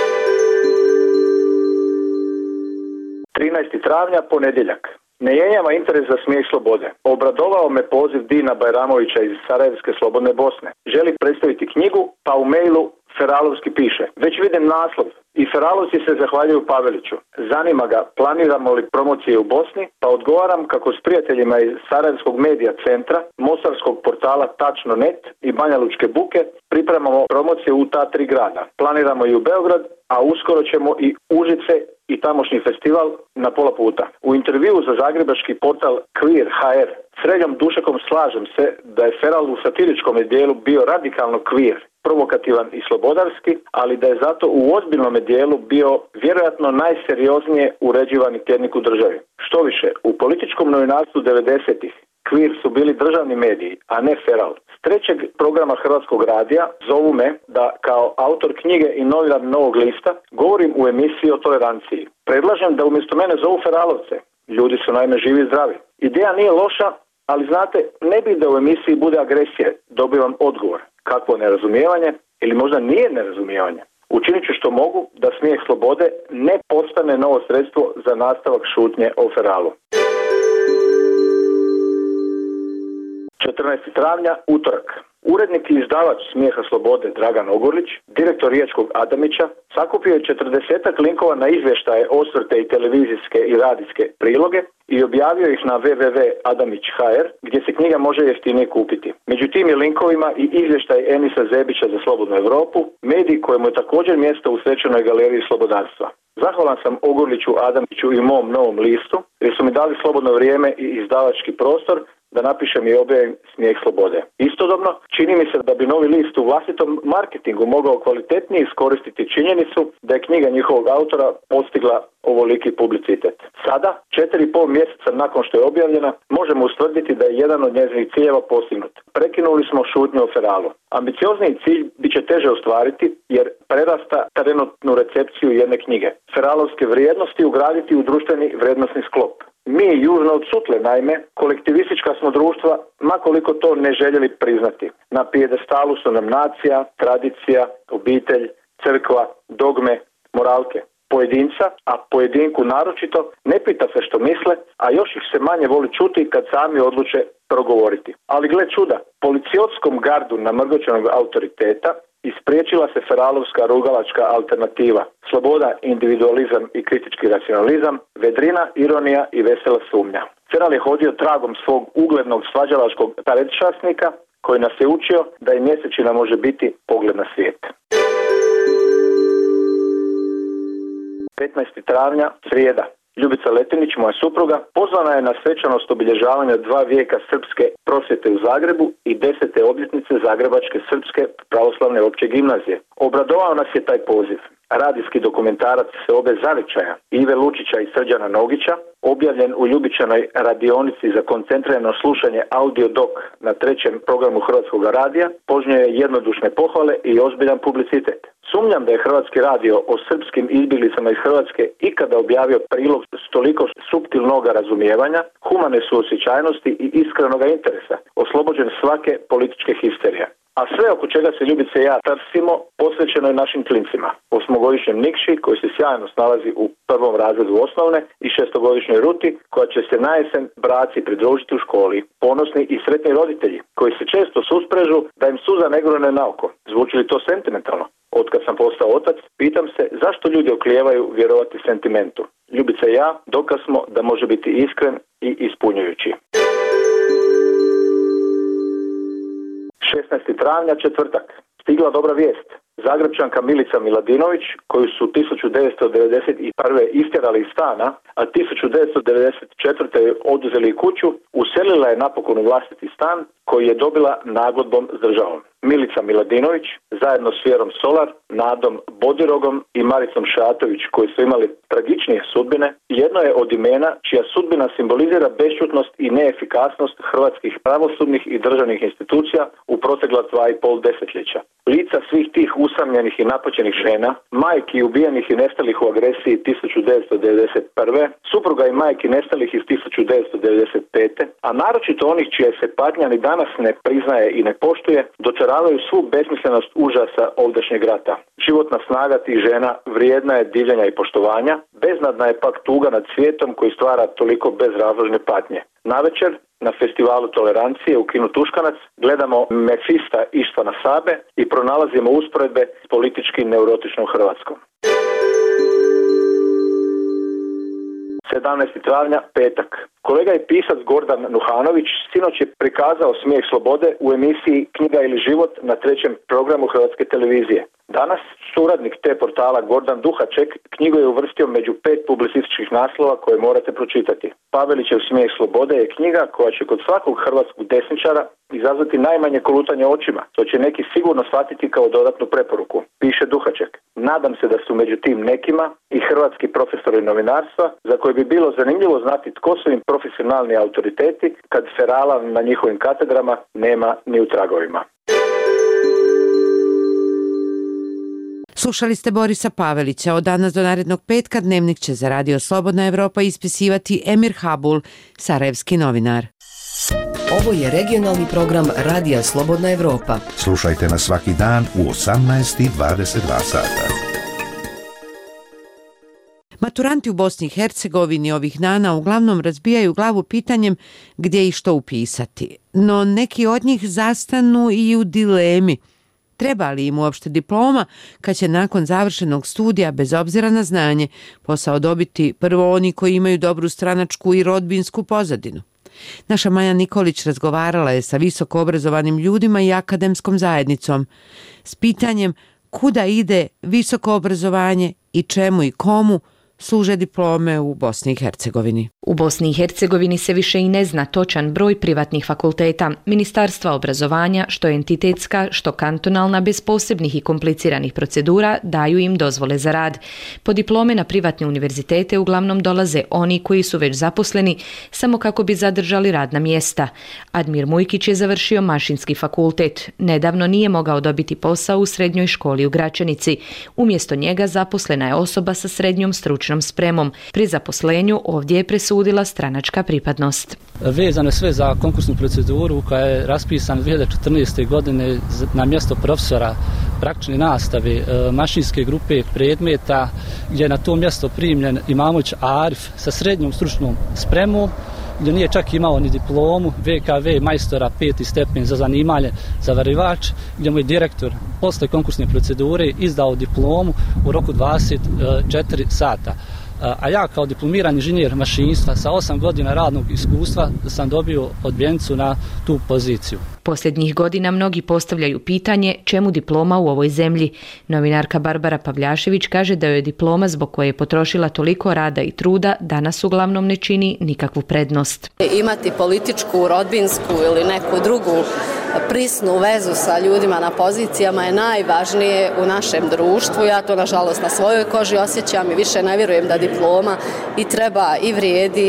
trinaestog travnja, ponedjeljak. Ne jenjava interes za Smijeh slobode. Obradovao me poziv Dina Bajramovića iz Sarajevske Slobodne Bosne. Želi predstaviti knjigu, pa u mailu Feralovski piše: već vidim naslov i Feralovci se zahvaljuju Paveliću. Zanima ga planiramo li promocije u Bosni, pa odgovaram kako s prijateljima iz Sarajevskog medija centra, mostarskog portala tačno točka net i Banja Lučke buke pripremamo promocije u ta tri grada. Planiramo i u Beograd, a uskoro ćemo i Užice i tamošnji festival na pola puta. U intervjuu za zagrebački portal Queer ha er Sreljom Dušakom slažem se da je Feral u satiričkom dijelu bio radikalno queer, provokativan i slobodarski, ali da je zato u ozbiljnom dijelu bio vjerojatno najserioznije uređivani tjednik u državi. Što više, u političkom novinarstvu devedesetih queer su bili državni mediji, a ne Feral. S trećeg programa Hrvatskog radija zovu me da kao autor knjige i novinar Novog lista govorim u emisiji o toleranciji. Predlažem da umjesto mene zovu Feralovce. Ljudi su naime živi i zdravi. Ideja nije loša, ali znate, ne bi da u emisiji bude agresije. Dobivam odgovor. Kakvo nerazumijevanje ili možda nije nerazumijevanje. Učinit ću što mogu da smijeh slobode ne postane novo sredstvo za nastavak šutnje o Feralu. četrnaestog travnja, utorak. Urednik i izdavač Smijeha slobode Dragan Ogorlić, direktor Riječkog Adamića, sakupio je četrdesetak linkova na izvještaje, osvrte i televizijske i radijske priloge i objavio ih na w w w tačka adamić tačka h r gdje se knjiga može jeftinije kupiti. Među tim je linkovima i izvještaj Enisa Zebića za Slobodnu Europu, medij kojemu je također mjesto u svečanoj galeriji slobodarstva. Zahvalan sam Ogorliću, Adamiću i mom Novom listu jer su mi dali slobodno vrijeme i izdavački prostor da napišem i objavim Smijeh slobode. Istodobno, čini mi se da bi Novi list u vlastitom marketingu mogao kvalitetnije iskoristiti činjenicu da je knjiga njihovog autora postigla ovoliki publicitet. Sada, četiri i pol mjeseca nakon što je objavljena, možemo ustvrditi da je jedan od njezinih ciljeva postignut. Prekinuli smo šutnju o Feralu. Ambiciozniji cilj bit će teže ostvariti jer prerasta trenutnu recepciju jedne knjige. Feralovske vrijednosti ugraditi u društveni vrijednosni sklop. Mi, južno od Sutle, naime, kolektivistička smo društva, makoliko to ne željeli priznati. Na pijedestalu su nam nacija, tradicija, obitelj, crkva, dogme, moralke. Pojedinca, a pojedinku naročito, ne pita se što misle, a još ih se manje voli čuti kad sami odluče progovoriti. Ali gle čuda, policijskom gardu namrgoćenog autoriteta ispriječila se feralovska rugalačka alternativa. Sloboda, individualizam i kritički racionalizam, vedrina, ironija i vesela sumnja. Feral je hodio tragom svog uglednog svađalačkog predčasnika koji nas je učio da i mjesečina može biti pogled na svijet. petnaestog travnja, srijeda. Ljubica Letinić, moja supruga, pozvana je na svečanost obilježavanja dva vijeka srpske prosvjete u Zagrebu i desete obljetnice Zagrebačke srpske pravoslavne opće gimnazije. Obradovao nas je taj poziv. Radijski dokumentarac Seobe Zavičaja, Ive Lučića i Srđana Nogića, objavljen u Ljubičanoj radionici za koncentrirano slušanje Audio Doc na trećem programu Hrvatskog radija, požnio je jednodušne pohvale i ozbiljan publicitet. Sumnjam da je Hrvatski radio o srpskim izbjeglicama iz Hrvatske ikada objavio prilog s toliko suptilnog razumijevanja, humane suosjećajnosti i iskrenog interesa, oslobođen svake političke histerije. A sve oko čega se Ljubice i ja trsimo posvećeno je našim klincima. Osmogodišnjem Nikši koji se sjajno snalazi u prvom razredu osnovne i šestogodišnjoj Ruti koja će se na jesen braci pridružiti u školi. Ponosni i sretni roditelji koji se često susprežu da im suza ne grune na oko. Zvuči li to sentimentalno? Otkad sam postao otac, pitam se zašto ljudi oklijevaju vjerovati sentimentu. Ljubica i ja dokaz smo da može biti iskren i ispunjujući. šesnaestog travnja, četvrtak. Stigla dobra vijest. Zagrebčanka Milica Miladinović, koju su tisuću devetsto devedeset prve istjerali iz stana, a tisuću devetsto devedeset četvrte oduzeli kuću, uselila je napokon u vlastiti stan koji je dobila nagodbom s državom. Milica Miladinović, zajedno s Vjerom Solar, Nadom Bodirogom i Maricom Šatović, koji su imali tragičnije sudbine, jedno je od imena čija sudbina simbolizira bešćutnost i neefikasnost hrvatskih pravosudnih i državnih institucija u protekla dva i pol desetljeća. Lica svih tih usamljenih i napaćenih žena, majki ubijenih i nestalih u agresiji tisuću devetsto devedeset prve, supruga i majki nestalih iz tisuću devetsto devedeset pete, a naročito onih čija se patnja ni danas ne priznaje i ne poštuje, dočaravaju svu besmislenost užasa ovdašnjeg rata. Životna snaga tih žena vrijedna je divljenja i poštovanja, beznadna je pak tuga nad svijetom koji stvara toliko bezrazložne patnje. Navečer na festivalu tolerancije u kinu Tuškanac gledamo Mefista Ištvana Sabe i pronalazimo usporedbe s politički neurotičnom Hrvatskom. sedamnaestog travnja, petak. Kolega i pisac Gordan Nuhanović sinoć je prikazao Smijeh slobode u emisiji Knjiga ili život na trećem programu Hrvatske televizije. Danas suradnik te portala Gordan Duhaček knjigu je uvrstio među pet publicističkih naslova koje morate pročitati. Pavelićev Smijeh slobode je knjiga koja će kod svakog hrvatskog desničara izazvati najmanje kolutanje očima, što će neki sigurno shvatiti kao dodatnu preporuku, piše Duhaček. Nadam se da su među tim nekima i hrvatski profesori novinarstva za koje bi bilo zanimljivo znati tko su im profesionalni autoriteti kad ferala na njihovim katedrama nema ni u tragovima. Slušali ste Borisa Pavelića. Od danas do narednog petka Dnevnik će za Radio Slobodna Evropa ispisivati Emir Habul, sarajevski novinar. Ovo je regionalni program Radija Slobodna Evropa. Slušajte nas svaki dan u osamnaest i dvadeset dva sata. Maturanti u Bosni i Hercegovini ovih dana uglavnom razbijaju glavu pitanjem gdje i što upisati. No neki od njih zastanu i u dilemi. Treba li im uopšte diploma kad će nakon završenog studija, bez obzira na znanje, posao dobiti prvo oni koji imaju dobru stranačku i rodbinsku pozadinu? Naša Maja Nikolić razgovarala je sa visoko obrazovanim ljudima i akademskom zajednicom s pitanjem kuda ide visoko obrazovanje i čemu i komu služe diplome u Bosni i Hercegovini. U Bosni i Hercegovini se više i ne zna točan broj privatnih fakulteta, Ministarstva obrazovanja, što entitetska, što kantonalna, bez posebnih i kompliciranih procedura, daju im dozvole za rad. Po diplome na privatne univerzitete uglavnom dolaze oni koji su već zaposleni, samo kako bi zadržali radna mjesta. Admir Mujkić je završio Mašinski fakultet. Nedavno nije mogao dobiti posao u srednjoj školi u Gračanici. Umjesto njega zaposlena je osoba sa srednjom stručnom spremom. Pri zaposlenju ovdje je presudila stranačka pripadnost. Vezano sve za konkursnu proceduru koja je raspisana dvije hiljade četrnaeste. godine na mjesto profesora praktične nastave mašinske grupe predmeta, gdje je na to mjesto primljen Imamović Arif sa srednjom stručnom spremom, gdje nije čak imao ni diplomu, V K V majstora peti stepen za zanimanje zavarivač, gdje mu je direktor posle konkursne procedure izdao diplomu u roku dvadeset četiri sata. A ja kao diplomirani inženjer mašinstva sa osam godina radnog iskustva sam dobio odbijenicu na tu poziciju. Posljednjih godina mnogi postavljaju pitanje čemu diploma u ovoj zemlji. Novinarka Barbara Pavljašević kaže da joj diploma zbog koje je potrošila toliko rada i truda danas uglavnom ne čini nikakvu prednost. Imati političku, rodbinsku ili neku drugu prisnu vezu sa ljudima na pozicijama je najvažnije u našem društvu. Ja to nažalost na svojoj koži osjećam i više ne vjerujem da diploma i treba i vrijedi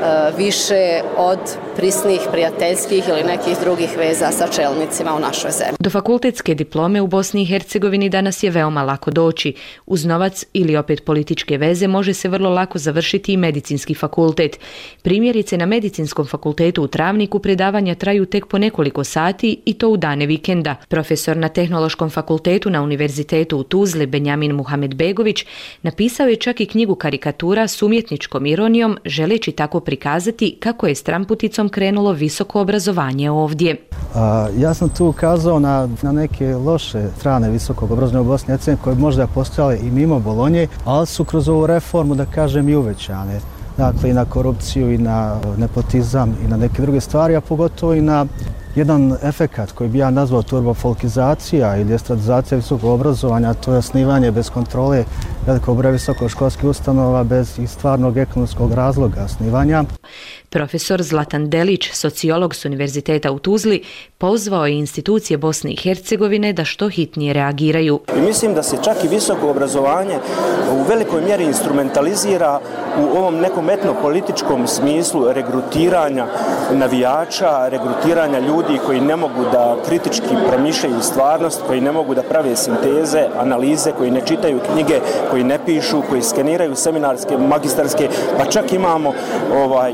više od prisnih, prijateljskih ili nekih drugih veza sa čelnicima u našoj zemlji. Do fakultetske diplome u Bosni i Hercegovini danas je veoma lako doći. Uz novac ili opet političke veze može se vrlo lako završiti i medicinski fakultet. Primjerice, na medicinskom fakultetu u Travniku predavanja traju tek po nekoliko sati i to u dane vikenda. Profesor na Tehnološkom fakultetu na Univerzitetu u Tuzli Benjamin Muhamedbegović napisao je čak i knjigu karikatura s umjetničkom ironijom, želeći tako prikazati kako je stramputicom krenulo visoko obrazovanje ovdje. A, ja sam tu ukazao na, na neke loše strane visokog obrazovanja u Bosni i Hercegovini koje možda postojale i mimo Bolonje, ali su kroz ovu reformu, da kažem, i uvećane. Dakle, i na korupciju, i na nepotizam, i na neke druge stvari, a pogotovo i na jedan efekat koji bi ja nazvao turbofolkizacija ili estradizacija visokog obrazovanja, to je osnivanje bez kontrole velikog broja visokoškolskih ustanova bez i stvarnog ekonomskog razloga osnivanja. Profesor Zlatan Delić, sociolog s Univerziteta u Tuzli, pozvao je institucije Bosne i Hercegovine da što hitnije reagiraju. I mislim da se čak i visoko obrazovanje u velikoj mjeri instrumentalizira u ovom nekom etnopolitičkom smislu regrutiranja navijača, regrutiranja ljudi koji ne mogu da kritički promišljaju stvarnost, koji ne mogu da prave sinteze, analize, koji ne čitaju knjige, koji ne pišu, koji skeniraju seminarske, magistarske, pa čak imamo ovaj, i, i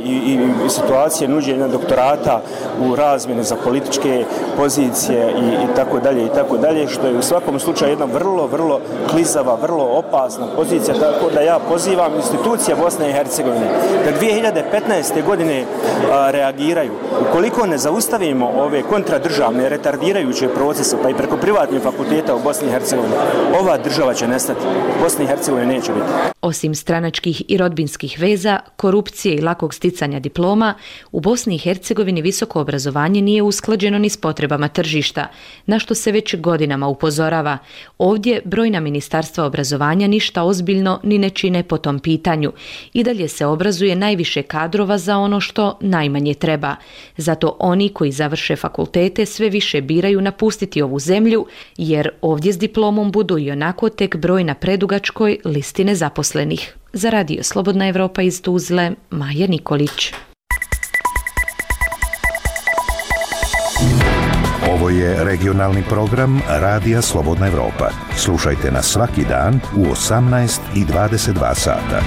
i situacije nuđenja doktorata u razmjene za političke pozicije i, i tako dalje i tako dalje, što je u svakom slučaju jedna vrlo, vrlo klizava, vrlo opasna pozicija, tako da ja pozivam institucije Bosne i Hercegovine da dvije hiljade petnaeste godine a, reagiraju. Ukoliko ne zaustavimo ove kontradržavne, retardirajuće procese, pa i preko privatnih fakulteta u Bosni i Hercegovini, ova država će nestati. Bosni i Hercegovine neće biti. Osim stranačkih i rodbinskih veza, korupcije i lakog sticanja diploma, u Bosni i Hercegovini visoko obrazovanje nije usklađeno ni s potrebama tržišta, na što se već godinama upozorava. Ovdje brojna ministarstva obrazovanja ništa ozbiljno ni ne čine po tom pitanju. I dalje se obrazuje najviše kadrova za ono što najmanje treba. Zato oni koji završe fakultete sve više biraju napustiti ovu zemlju, jer ovdje s diplomom budu i onako tek broj na predugačkoj listi nezaposlenih. Za Radio Slobodna Evropa iz Tuzle, Maja Nikolić. Ovo je regionalni program Radija Slobodna Evropa. Slušajte nas svaki dan u osamnaest i dvadeset dva sata.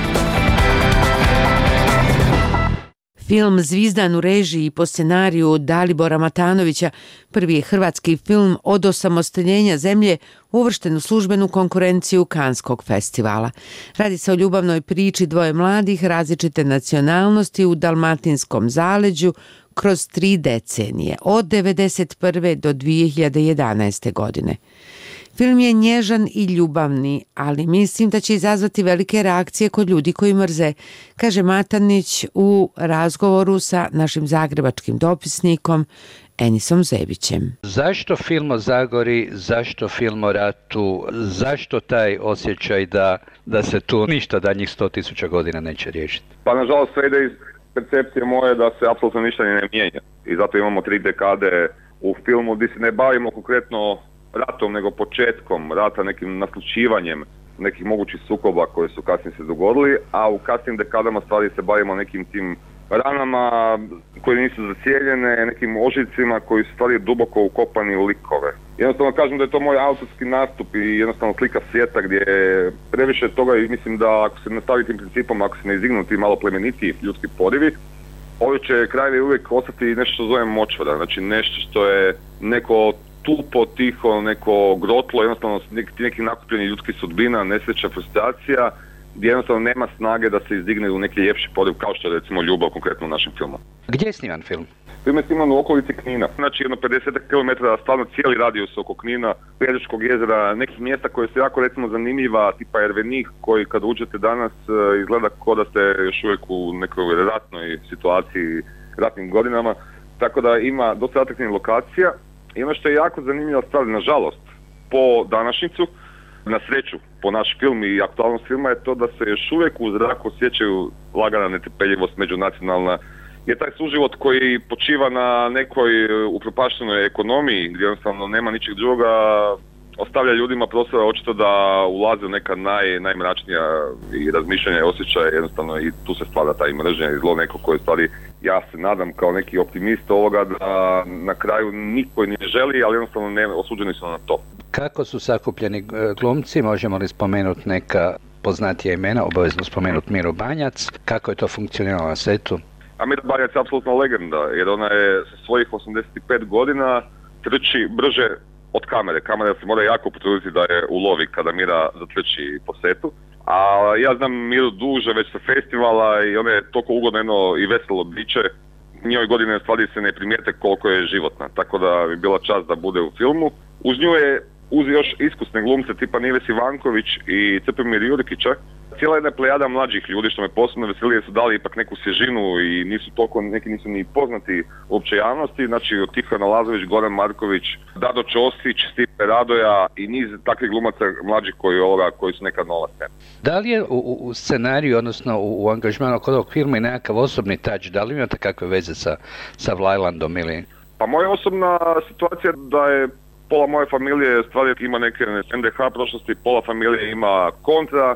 Film Zvizdan u režiji i po scenariju Dalibora Matanovića prvi je hrvatski film od osamostaljenja zemlje uvršten u službenu konkurenciju Kanskog festivala. Radi se o ljubavnoj priči dvoje mladih različite nacionalnosti u dalmatinskom zaleđu kroz tri decenije, od devedeset prve do dvije hiljade jedanaeste. godine. Film je nježan i ljubavni, ali mislim da će izazvati velike reakcije kod ljudi koji mrze, kaže Matanić u razgovoru sa našim zagrebačkim dopisnikom Enisom Zebićem. Zašto film o Zagori, zašto film o ratu, zašto taj osjećaj da, da se tu ništa danjih sto tisuća godina neće riješiti? Pa nažalost sve ide iz percepcije moje da se apsolutno ništa ne mijenja i zato imamo tri dekade u filmu gdje se ne bavimo konkretno ratom, nego početkom rata, nekim naslučivanjem nekih mogućih sukoba koje su kasnije se dogodili, a u kasnim dekadama stvari se bavimo nekim tim ranama koje nisu zacijeljene, nekim ožiljcima koji su stvari duboko ukopani u likove. Jednostavno kažem da je to moj autorski nastup i jednostavno slika svijeta gdje je previše toga i mislim da ako se nastavi tim principom, ako se ne izdignu ti malo plemenitiji ljudski porivi, ovi će krajevi uvijek ostati nešto što zovem močvara, znači nešto što je neko tupo, tiho, neko grotlo, jednostavno neki, neki nakupljeni ljudskih sudbina, nesreća, frustracija, gdje jednostavno nema snage da se izdigne u neki ljepši poriv, kao što je recimo ljubav konkretno u našem filmu. Gdje je sniman film? Film je sniman u okolici Knina, znači jedno pedeset kilometara, stvarno cijeli radijus oko Knina, Pelješkog jezera, nekih mjesta koje su jako recimo zanimljiva, tipa Ervenik, koji kad uđete danas izgleda kao da ste još uvijek u nekoj ratnoj situaciji, ratnim godinama, tako da ima dosta atraktivnih lokacija. I ono što je jako zanimljiva stvar, nažalost, po današnjicu, na sreću, po naš film i aktualnost filma je to da se još uvijek u zraku osjećaju lagana netrpeljivost međunacionalna. Je taj suživot koji počiva na nekoj upropaštenoj ekonomiji, gdje jednostavno nema ničeg drugoga, ostavlja ljudima prostora očito da ulaze u neka naj, najmračnija i razmišljanja i osjećaja, jednostavno i tu se stvara taj mržnja i zlo neko koje stvari, ja se nadam kao neki optimist ovoga da na kraju niko ne želi, ali jednostavno ne, osuđeni su na to. Kako su sakupljeni glumci, možemo li spomenuti neka poznatija imena, obavezno spomenuti Miru Banjac, kako je to funkcioniralo na setu? A Mira Banjac je apsolutno legenda, jer ona je sa svojih osamdeset pet godina trči brže od kamere. Kamera se mora jako potruditi da je ulovi kada Mira zatrči po setu. A ja znam Miru duže već sa festivala i ona je toliko ugodno jedno i veselo biće. Njoj godine stvari se ne primijete koliko je životna, tako da bi bila čast da bude u filmu. Uz nju je uz još iskusne glumce tipa Nives Ivanković i Crpomir Jurikića. Cijela jedna plejada mlađih ljudi što me posebno veseli su dali ipak neku svježinu i nisu toliko, neki nisu ni poznati uopće javnosti, znači od Tihana Lazović, Goran Marković, Dado Ćosić, Stipe Radoja i niz takvih glumaca mlađih koji, ovoga, koji su nekad nova scena. Da li je u, u scenariju, odnosno u, u angažmanu kod ovog filma i nekakav osobni touch, da li imate kakve veze sa, sa Vlajlandom ili? Pa moja osobna situacija da je pola moje familije stvari ima neke en de ha prošlosti, pola familije ima kontra,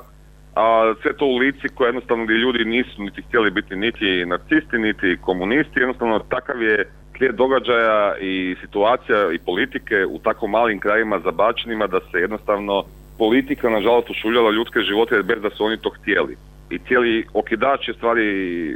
a sve to u lici koje jednostavno gdje ljudi nisu niti htjeli biti niti nacisti, niti komunisti, jednostavno takav je slijed događaja i situacija i politike u tako malim krajima zabačenima da se jednostavno politika nažalost ušuljala ljudske živote bez da su oni to htjeli. I cijeli okidač je stvari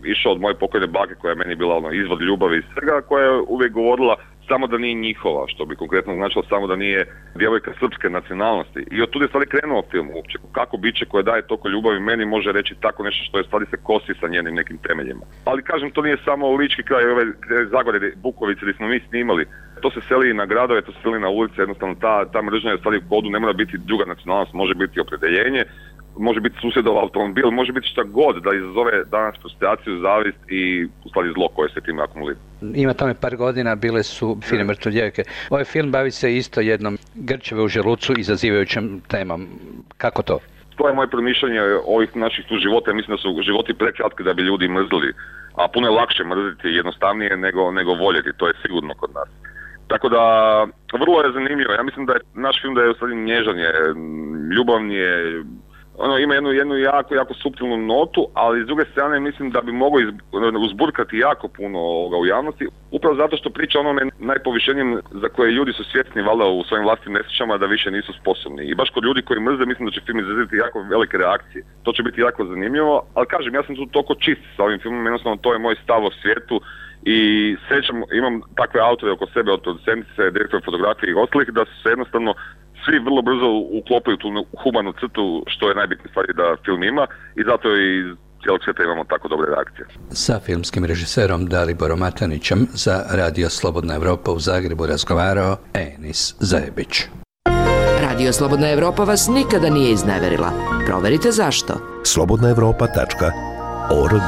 išao od moje pokojne bake koja je meni bila ono, izvod ljubavi i svega, koja je uvijek govorila samo da nije njihova, što bi konkretno značilo samo da nije djevojka srpske nacionalnosti. I od tu je stvari krenuo film uopće. Kako biće koje daje toliko ljubavi meni može reći tako nešto što je stvari se kosi sa njenim nekim temeljima. Ali kažem, to nije samo lički kraj ove Zagore, Bukovice gdje smo mi snimali. To se seli na gradove, to se seli na ulice, jednostavno ta, ta mržnja je stvari u kodu, ne mora biti druga nacionalnost, može biti opredjeljenje, može biti susjedov automobil, može biti šta god da izazove danas frustraciju, zavist i u stvari zlo koje se time akumulira. Ima tome par godina, bile su Fine mrtve djevojke. Ovaj film bavi se isto jednom grčeve u želucu izazivajućem temom. Kako to? To je moje promišljanje ovih naših tu života. Mislim da su životi prekratki da bi ljudi mrzili, a puno je lakše mrziti jednostavnije nego, nego voljeti, to je sigurno kod nas. Tako da, vrlo je zanimljivo. Ja mislim da je naš film da je u stvari nježan je, ljubavni je, ono ima jednu, jednu jako, jako suptilnu notu, ali s druge strane mislim da bi mogao uzburkati jako puno ovoga u javnosti, upravo zato što priča onome najpovišenijem za koje ljudi su svjesni valjda u svojim vlastnim nesrećama da više nisu sposobni. I baš kod ljudi koji mrze mislim da će film izraziti jako velike reakcije. To će biti jako zanimljivo, ali kažem, ja sam tu toliko čist sa ovim filmom, jednostavno to je moj stav o svijetu i srećam, imam takve autore oko sebe od producentice, direktora fotografije i ostalih da su se jednostavno svi vrlo brzo uklopaju tu humanu crtu što je najbitnije stvari da film ima i zato i iz cijelog svijeta imamo tako dobre reakcije. Sa filmskim režiserom Daliborom Matanićem za Radio Slobodna Evropa u Zagrebu razgovarao Enis Zajebić. Radio Slobodna Evropa vas nikada nije izneverila. Proverite zašto. slobodna evropa tačka org.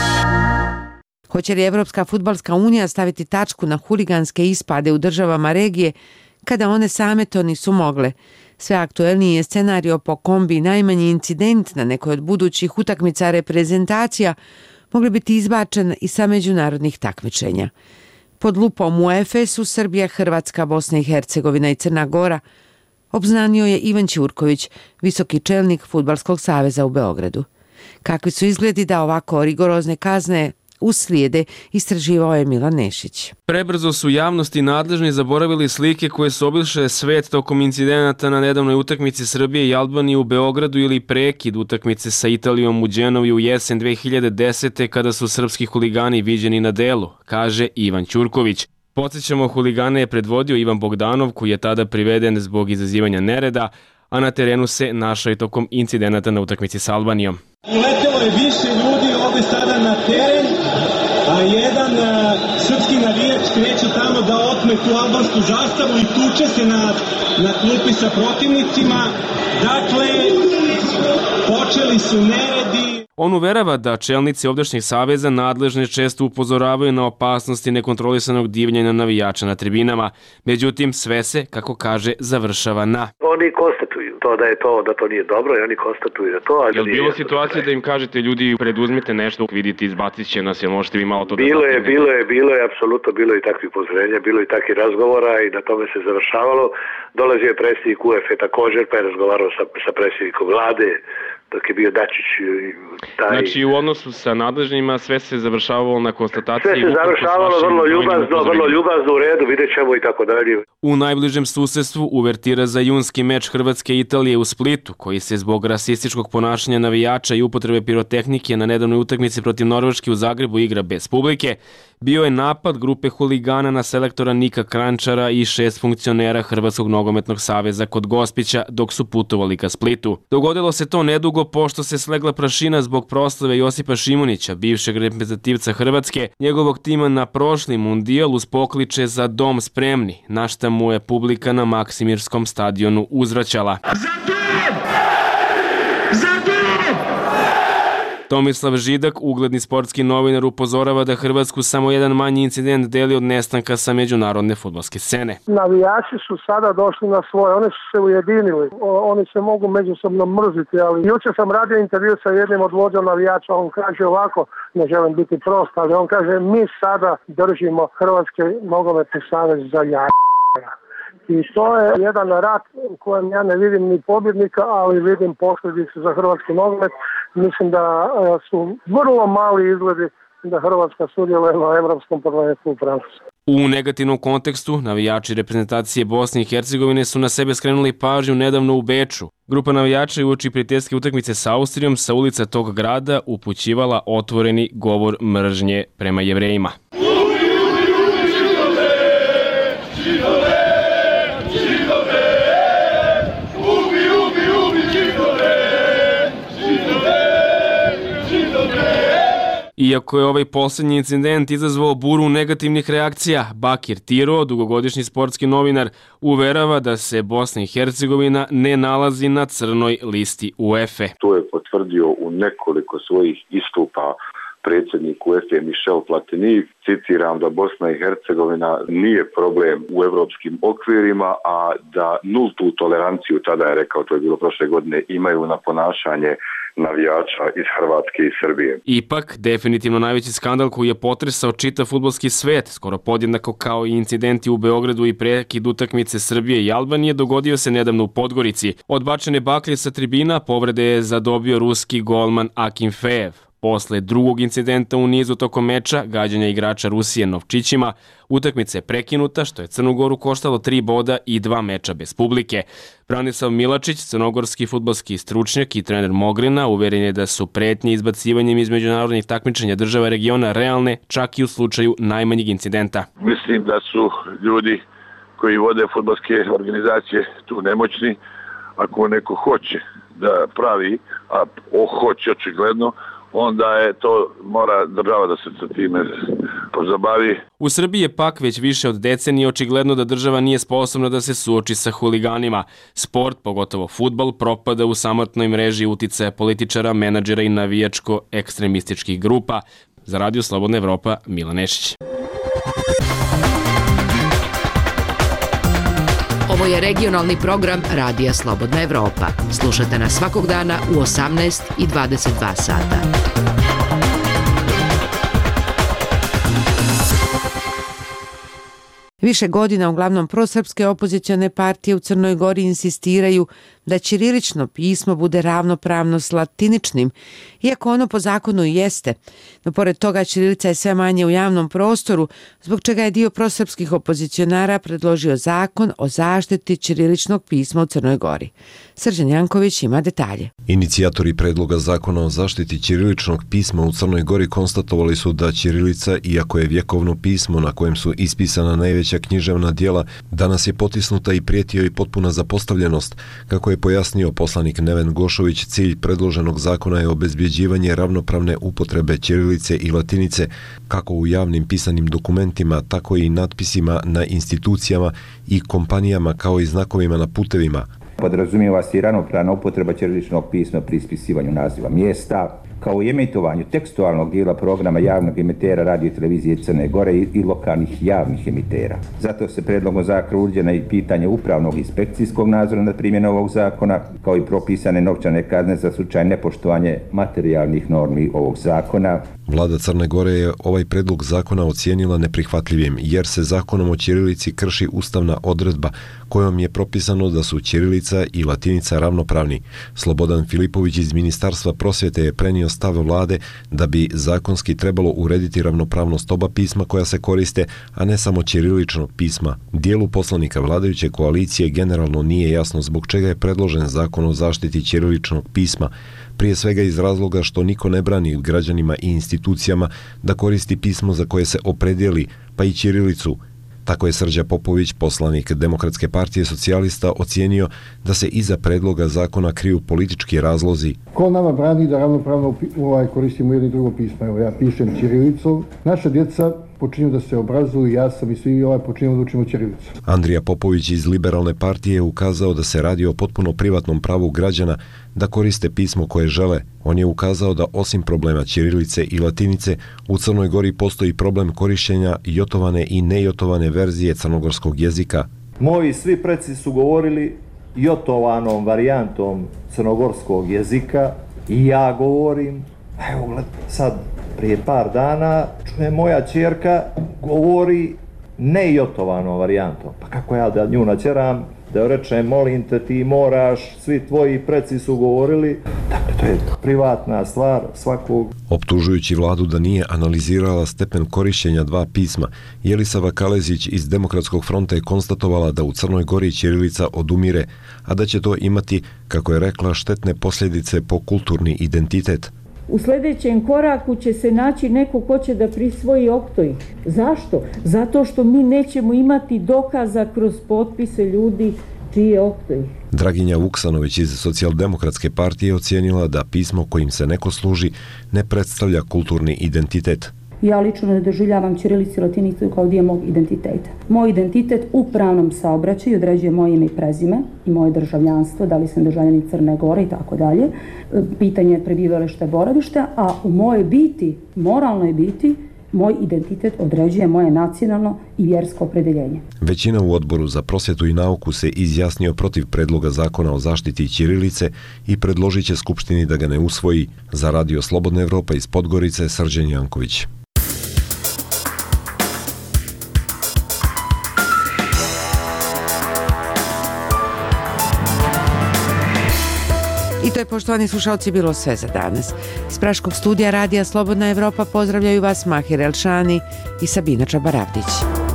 Hoće li Evropska fudbalska unija staviti tačku na huliganske ispade u državama regije kada one same to nisu mogle? Sve aktuelniji je scenario po kom bi najmanji incident na nekoj od budućih utakmica reprezentacija mogli biti izbačen i sa međunarodnih takmičenja. Pod lupom UEFA su Srbija, Hrvatska, Bosna i Hercegovina i Crna Gora, obznanio je Ivan Ćurković, visoki čelnik Fudbalskog saveza u Beogradu. Kakvi su izgledi da ovako rigorozne kazne uslijede, istraživao je Milan Nešić. Prebrzo su javnosti nadležni zaboravili slike koje su obišle svet tokom incidenata na nedavnoj utakmici Srbije i Albanije u Beogradu ili prekid utakmice sa Italijom u Đenovi u jesen dve hiljade desete kada su srpski huligani viđeni na delu, kaže Ivan Ćurković. Podsjećamo, huligane je predvodio Ivan Bogdanov koji je tada priveden zbog izazivanja nereda, a na terenu se našao i tokom incidenata na utakmici s Albanijom. Uletelo je više ljudi ovdje sada na teren, a jedan a, srpski navijač kreće tamo da otme tu albansku zastavu i tuče se na, na klupi sa protivnicima. Dakle, počeli su neredi. On uverava da čelnici ovdašnjih saveza nadležne često upozoravaju na opasnosti nekontrolisanog divljenja navijača na tribinama. Međutim, sve se, kako kaže, završava na. Oni konstatuju to da je to, da to nije dobro i oni konstatuju da to... Ali je li bilo situacije da im kažete ljudi preduzmite nešto, vidite izbacit će nas, jel možete vi malo to da... Bilo je, bilo je, bilo je, apsolutno bilo i takvih upozorenja, bilo i takvih razgovora i na tome se završavalo. Dolazio je predsjednik UEFA također, pa je razgovarao sa, sa predsjednikom vlade, dok je bio Dačić. Taj... Znači u odnosu sa nadležnjima sve se završavalo na konstataciji... Sve se završavalo vrlo ljubazno, vrlo ljubazno u redu, vidjet ćemo i tako dalje. U najbližem susedstvu uvertira za junski meč Hrvatske i Italije u Splitu, koji se zbog rasističkog ponašanja navijača i upotrebe pirotehnike na nedavnoj utakmici protiv Norveške u Zagrebu igra bez publike, bio je napad grupe huligana na selektora Nika Krančara i šest funkcionera Hrvatskog nogometnog saveza kod Gospića dok su putovali ka Splitu. Dogodilo se to nedugo pošto se slegla prašina zbog proslave Josipa Šimunića, bivšeg reprezentativca Hrvatske, njegovog tima na prošli mundijal uz pokliče za dom spremni, na šta mu je publika na Maksimirskom stadionu uzvraćala. Tomislav Židak, ugledni sportski novinar, upozorava da Hrvatsku samo jedan manji incident deli od nestanka sa međunarodne fudbalske scene. Navijači su sada došli na svoje, oni su se ujedinili, oni se mogu međusobno mrziti, ali jučer sam radio intervju sa jednim od vođa navijača, on kaže ovako, ne želim biti prost, ali on kaže mi sada držimo Hrvatski nogometni savez za jaja. I to je jedan rat u kojem ja ne vidim ni pobjednika, ali vidim posljedice za hrvatski nogomet. Mislim da su vrlo mali izgledi da Hrvatska sudjeluje na Evropskom prvenstvu u Francusku. U negativnom kontekstu, navijači reprezentacije Bosne i Hercegovine su na sebe skrenuli pažnju nedavno u Beču. Grupa navijača je uoči prijateljske utakmice sa Austrijom sa ulica tog grada upućivala otvoreni govor mržnje prema Jevrejima. Iako je ovaj posljednji incident izazvao buru negativnih reakcija, Bakir Tiro, dugogodišnji sportski novinar, uverava da se Bosna i Hercegovina ne nalazi na crnoj listi UEFA. To je potvrdio u nekoliko svojih istupa predsjednik UEFA Michel Platini. Citiram da Bosna i Hercegovina nije problem u evropskim okvirima, a da nultu toleranciju, tada je rekao, to je bilo prošle godine, imaju na ponašanje navijača iz Hrvatske i Srbije. Ipak, definitivno najveći skandal koji je potresao čitav fudbalski svet, skoro podjednako kao i incidenti u Beogradu i prekid utakmice Srbije i Albanije, dogodio se nedavno u Podgorici. Odbačene baklje sa tribina povrede je zadobio ruski golman Akinfejev. Posle drugog incidenta u nizu tokom meča, gađanja igrača Rusije novčićima, utakmica je prekinuta, što je Crnu Goru koštalo tri boda i dva meča bez publike. Branislav Milačić, crnogorski fudbalski stručnjak i trener Mogrina, uveren je da su pretnje izbacivanjem iz međunarodnih takmičenja država regiona realne, čak i u slučaju najmanjeg incidenta. Mislim da su ljudi koji vode fudbalske organizacije tu nemoćni. Ako neko hoće da pravi, a hoće očigledno, onda je to, mora država da se sa time pozabavi. U Srbiji je pak već više od decenije očigledno da država nije sposobna da se suoči sa huliganima. Sport, pogotovo fudbal, propada u samotnoj mreži uticaja političara, menadžera i navijačko-ekstremističkih grupa. Za Radio Slobodna Evropa, Milan Nešić. Ovo je regionalni program Radija Slobodna Evropa. Slušate nas svakog dana u osamnaest i dvadeset dva sata. Više godina uglavnom prosrpske opozicione partije u Crnoj Gori insistiraju da ćirilično pismo bude ravnopravno s latiničnim, iako ono po zakonu i jeste. No pored toga ćirilica je sve manje u javnom prostoru, zbog čega je dio prosrpskih opozicionara predložio zakon o zaštiti ćiriličnog pisma u Crnoj Gori. Srđan Janković ima detalje. Inicijatori predloga zakona o zaštiti ćiriličnog pisma u Crnoj Gori konstatovali su da ćirilica, iako je vjekovno pismo na kojem su ispisana najveća književna djela, danas je potisnuta i prijeti joj potpuna zapostavljenost. Kako je pojasnio poslanik Neven Gošović, cilj predloženog zakona je obezbjeđivanje ravnopravne upotrebe ćirilice i latinice, kako u javnim pisanim dokumentima, tako i natpisima na institucijama i kompanijama, kao i znakovima na putevima. Podrazumijeva se i ravnopravna upotreba ćiriličnog pisma pri ispisivanju naziva mjesta, kao i emitovanju tekstualnog dijela programa javnog emitera radio i televizije Crne Gore i, i lokalnih javnih emitera. Zato se predlogom zakona uređena i pitanje upravnog inspekcijskog nadzora nad primjenom ovog zakona, kao i propisane novčane kazne za slučaj nepoštovanje materijalnih normi ovog zakona. Vlada Crne Gore je ovaj predlog zakona ocijenila neprihvatljivim, jer se zakonom o ćirilici krši ustavna odredba kojom je propisano da su ćirilica i latinica ravnopravni. Slobodan Filipović iz Ministarstva prosvjete je prenio stav vlade da bi zakonski trebalo urediti ravnopravnost oba pisma koja se koriste, a ne samo ćiriličnog pisma. Dijelu poslanika vladajuće koalicije generalno nije jasno zbog čega je predložen zakon o zaštiti ćiriličnog pisma, prije svega iz razloga što niko ne brani građanima i institucijama da koristi pismo za koje se opredijeli, pa i ćirilicu. Tako je Srđa Popović, poslanik Demokratske partije socijalista, ocijenio da se iza predloga zakona kriju politički razlozi. Ko nama brani da ravnopravno ovaj, koristimo jedno i drugo pismo? Evo, ja pišem ćirilicom. Naša djeca počinju da se obrazuju, ja sam i svi ovaj počinju da učimo ćirilicu. Andrija Popović iz Liberalne partije je ukazao da se radi o potpuno privatnom pravu građana da koriste pismo koje žele. On je ukazao da osim problema ćirilice i latinice, u Crnoj Gori postoji problem korištenja jotovane i nejotovane verzije crnogorskog jezika. Moji svi preci su govorili jotovanom varijantom crnogorskog jezika i ja govorim, evo gled, sad prije par dana čuje moja ćerka govori nejotovanom varijantom. Pa kako ja da nju načeram, da joj rečem, molim te, ti moraš, svi tvoji preci su govorili, da To je privatna stvar svakog. Optužujući vladu da nije analizirala stepen korišćenja dva pisma, Jelisava Kalezić iz Demokratskog fronta je konstatovala da u Crnoj Gori ćirilica odumire, a da će to imati, kako je rekla, štetne posljedice po kulturni identitet. U sljedećem koraku će se naći neko ko će da prisvoji Oktoj. Zašto? Zato što mi nećemo imati dokaza kroz potpise ljudi čiji je Oktoj. Draginja Vuksanović iz Socijaldemokratske partije ocijenila da pismo kojim se neko služi ne predstavlja kulturni identitet. Ja lično ne doživljavam ćirilicu i latinicu kao dio mog identiteta. Moj identitet u pravnom saobraćaju određuje moje ime i prezime i moje državljanstvo, da li sam državljanin Crne Gore i tako dalje. Pitanje je prebivališta, boravišta, a u mojoj biti, moralnoj biti, moj identitet određuje moje nacionalno i vjersko opredeljenje. Većina u Odboru za prosvjetu i nauku se izjasnio protiv predloga zakona o zaštiti ćirilice i predložit će Skupštini da ga ne usvoji. Za Radio Slobodna Evropa iz Podgorice, Srđan Janković. I to je, poštovani slušalci, bilo sve za danas. Iz Praškog studija Radija Slobodna Evropa pozdravljaju vas Mahir Elšani i Sabina Čabaravdić.